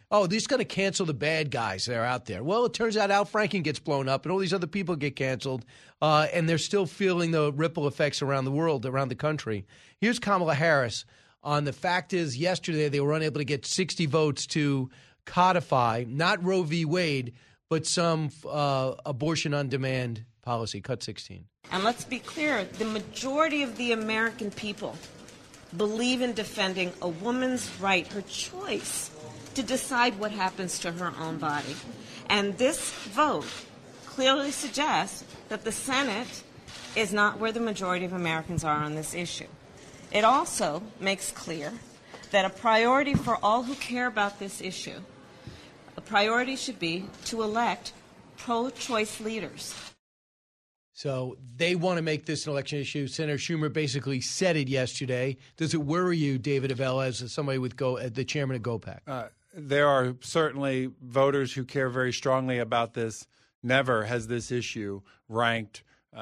oh, they're just going to cancel the bad guys that are out there. Well, it turns out Al Franken gets blown up and all these other people get canceled, and they're still feeling the ripple effects around the world, around the country. Here's Kamala Harris on the fact is yesterday they were unable to get 60 votes to codify, not Roe v. Wade, but some abortion on demand policy. Cut 16. And let's be clear, the majority of the American people believe in defending a woman's right, her choice, to decide what happens to her own body. And this vote clearly suggests that the Senate is not where the majority of Americans are on this issue. It also makes clear that a priority for all who care about this issue, a priority should be to elect pro-choice leaders. So they want to make this an election issue. Senator Schumer basically said it yesterday. Does it worry you, David Avella, as somebody with the chairman of GOPAC? There are certainly voters who care very strongly about this. Never has this issue ranked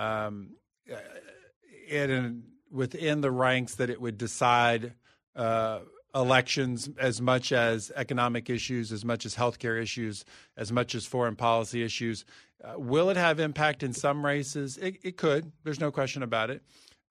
within the ranks that it would decide elections as much as economic issues, as much as healthcare issues, as much as foreign policy issues. Will it have impact in some races? It could. There's no question about it.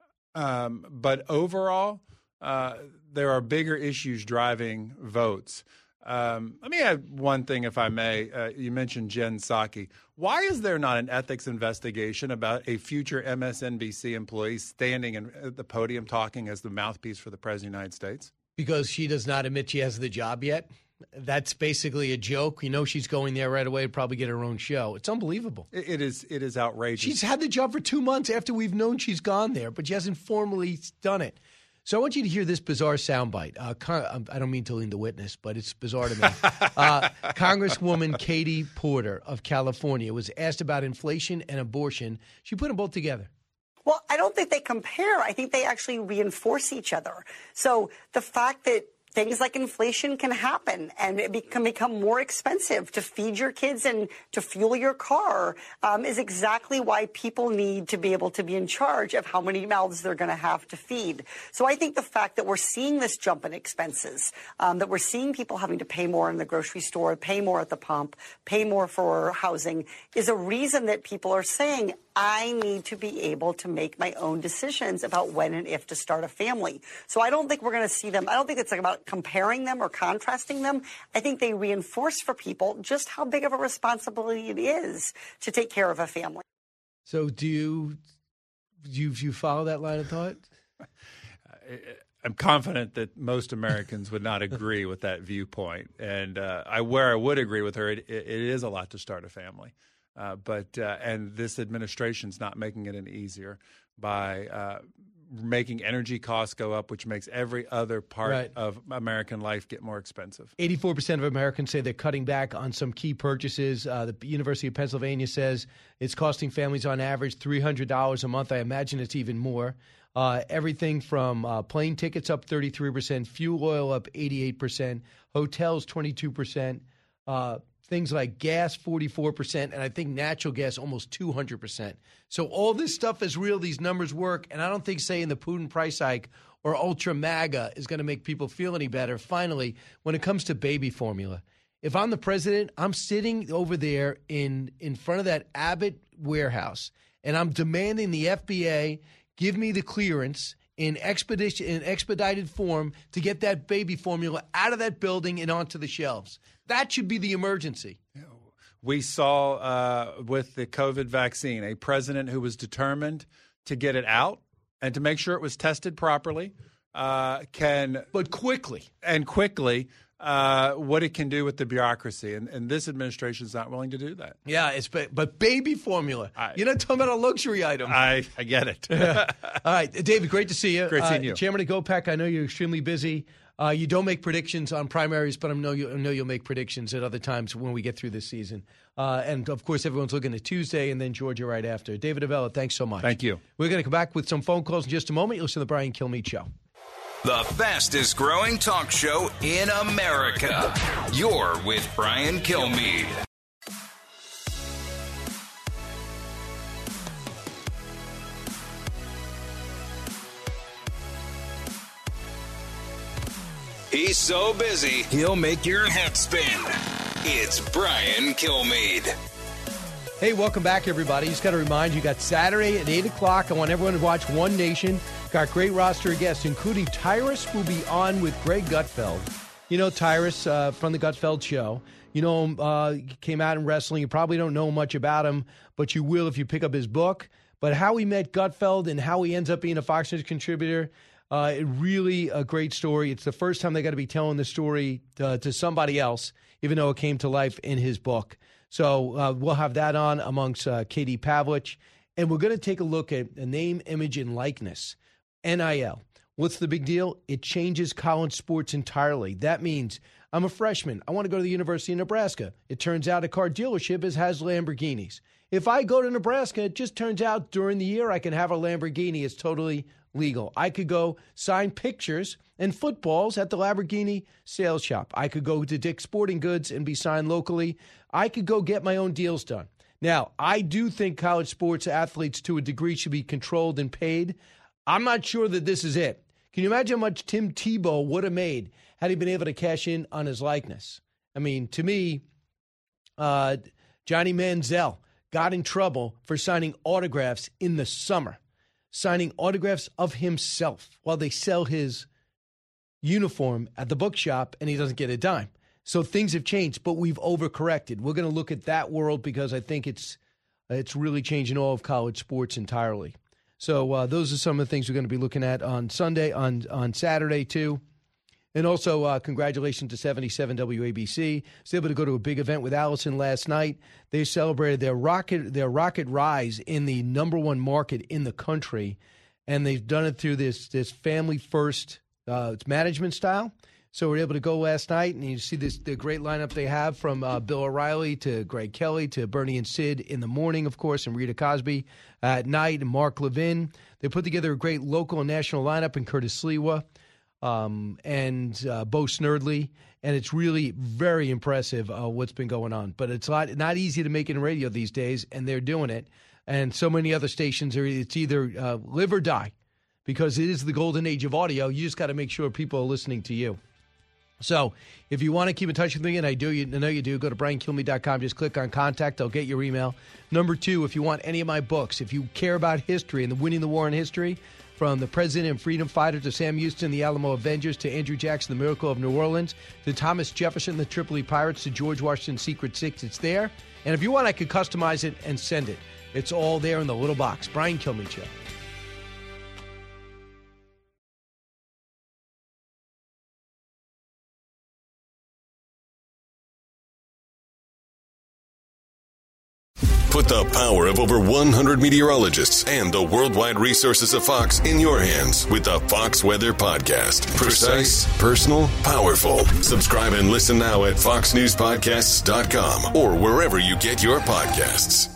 But overall, there are bigger issues driving votes. Let me add one thing, if I may. You mentioned Jen Psaki. Why is there not an ethics investigation about a future MSNBC employee standing at the podium talking as the mouthpiece for the President of the United States? Because she does not admit she has the job yet. That's basically a joke. You know she's going there right away to probably get her own show. It's unbelievable. It is outrageous. She's had the job for 2 months after we've known she's gone there, but she hasn't formally done it. So I want you to hear this bizarre soundbite. I don't mean to lean the witness, but it's bizarre to me. Congresswoman Katie Porter of California was asked about inflation and abortion. She put them both together. Well, I don't think they compare. I think they actually reinforce each other. So the fact that things like inflation can happen and it can become more expensive to feed your kids and to fuel your car is exactly why people need to be able to be in charge of how many mouths they're going to have to feed. So I think the fact that we're seeing this jump in expenses, that we're seeing people having to pay more in the grocery store, pay more at the pump, pay more for housing, is a reason that people are saying, I need to be able to make my own decisions about when and if to start a family. So I don't think we're going to see them. I don't think it's about comparing them or contrasting them. I think they reinforce for people just how big of a responsibility it is to take care of a family. So do you follow that line of thought? I'm confident that most Americans would not agree with that viewpoint. And where I would agree with her, it is a lot to start a family. But this administration's not making it any easier by making energy costs go up, which makes every other part of American life get more expensive. 84% of Americans say they're cutting back on some key purchases. The University of Pennsylvania says it's costing families on average $300 a month. I imagine it's even more. Everything from plane tickets up 33%, fuel oil up 88%, hotels 22%, things like gas, 44%, and I think natural gas, almost 200%. So all this stuff is real. These numbers work, and I don't think saying the Putin price hike or ultra MAGA is going to make people feel any better. Finally, when it comes to baby formula, if I'm the president, I'm sitting over there in front of that Abbott warehouse, and I'm demanding the FDA give me the clearance in expedited form to get that baby formula out of that building and onto the shelves. That should be the emergency. We saw with the COVID vaccine a president who was determined to get it out and to make sure it was tested properly. But quickly. What it can do with the bureaucracy. And this administration is not willing to do that. Yeah, but baby formula. You're not talking about a luxury item. I get it. All right, David, great to see you. Great seeing you. Chairman of GOPAC, I know you're extremely busy. You don't make predictions on primaries, but I know you'll make predictions at other times when we get through this season. And, of course, everyone's looking at Tuesday and then Georgia right after. David Avella, thanks so much. Thank you. We're going to come back with some phone calls in just a moment. You'll listen to the Brian Kilmeade Show. The fastest growing talk show in America. You're with Brian Kilmeade. He's so busy, he'll make your head spin. It's Brian Kilmeade. Hey, welcome back, everybody. Just got to remind you, got Saturday at 8 o'clock. I want everyone to watch One Nation. Got great roster of guests, including Tyrus will be on with Greg Gutfeld. You know Tyrus from the Gutfeld Show. You know him, he came out in wrestling. You probably don't know much about him, but you will if you pick up his book. But how he met Gutfeld and how he ends up being a Fox News contributor, really a great story. It's the first time they got to be telling the story to somebody else, even though it came to life in his book. So we'll have that on amongst Katie Pavlich. And we're going to take a look at a name, image, and likeness, NIL. What's the big deal? It changes college sports entirely. That means I'm a freshman. I want to go to the University of Nebraska. It turns out a car dealership has Lamborghinis. If I go to Nebraska, it just turns out during the year I can have a Lamborghini. It's totally legal. I could go sign pictures and footballs at the Lamborghini sales shop. I could go to Dick's Sporting Goods and be signed locally. I could go get my own deals done. Now, I do think college sports athletes to a degree should be controlled and paid. I'm not sure that this is it. Can you imagine how much Tim Tebow would have made had he been able to cash in on his likeness? I mean, to me, Johnny Manziel got in trouble for signing autographs in the summer, signing autographs of himself while they sell his uniform at the bookshop, and he doesn't get a dime. So things have changed, but we've overcorrected. We're going to look at that world because I think it's really changing all of college sports entirely. So those are some of the things we're going to be looking at on Sunday, on Saturday too. And also, congratulations to 77 WABC. I was able to go to a big event with Allison last night. They celebrated their rocket rise in the number one market in the country, and they've done it through this family first management style. So we were able to go last night, and you see the great lineup they have from Bill O'Reilly to Greg Kelly to Bernie and Sid in the morning, of course, and Rita Cosby at night, and Mark Levin. They put together a great local and national lineup in Curtis Sliwa and Bo Snerdley, and it's really very impressive what's been going on. But it's not easy to make it in radio these days, and they're doing it. And so many other stations, it's either live or die because it is the golden age of audio. You just got to make sure people are listening to you. So if you want to keep in touch with me, and I know you do, go to briankilmeade.com. Just click on contact. I'll get your email. Number 2, if you want any of my books, if you care about history and the winning the war in history, from the President and Freedom Fighter to Sam Houston, the Alamo Avengers, to Andrew Jackson, the Miracle of New Orleans, to Thomas Jefferson, the Tripoli Pirates, to George Washington's Secret Six, it's there. And if you want, I could customize it and send it. It's all there in the little box. Brian Kilmeade Show. Put the power of over 100 meteorologists and the worldwide resources of Fox in your hands with the Fox Weather Podcast. Precise, personal, powerful. Subscribe and listen now at foxnewspodcasts.com or wherever you get your podcasts.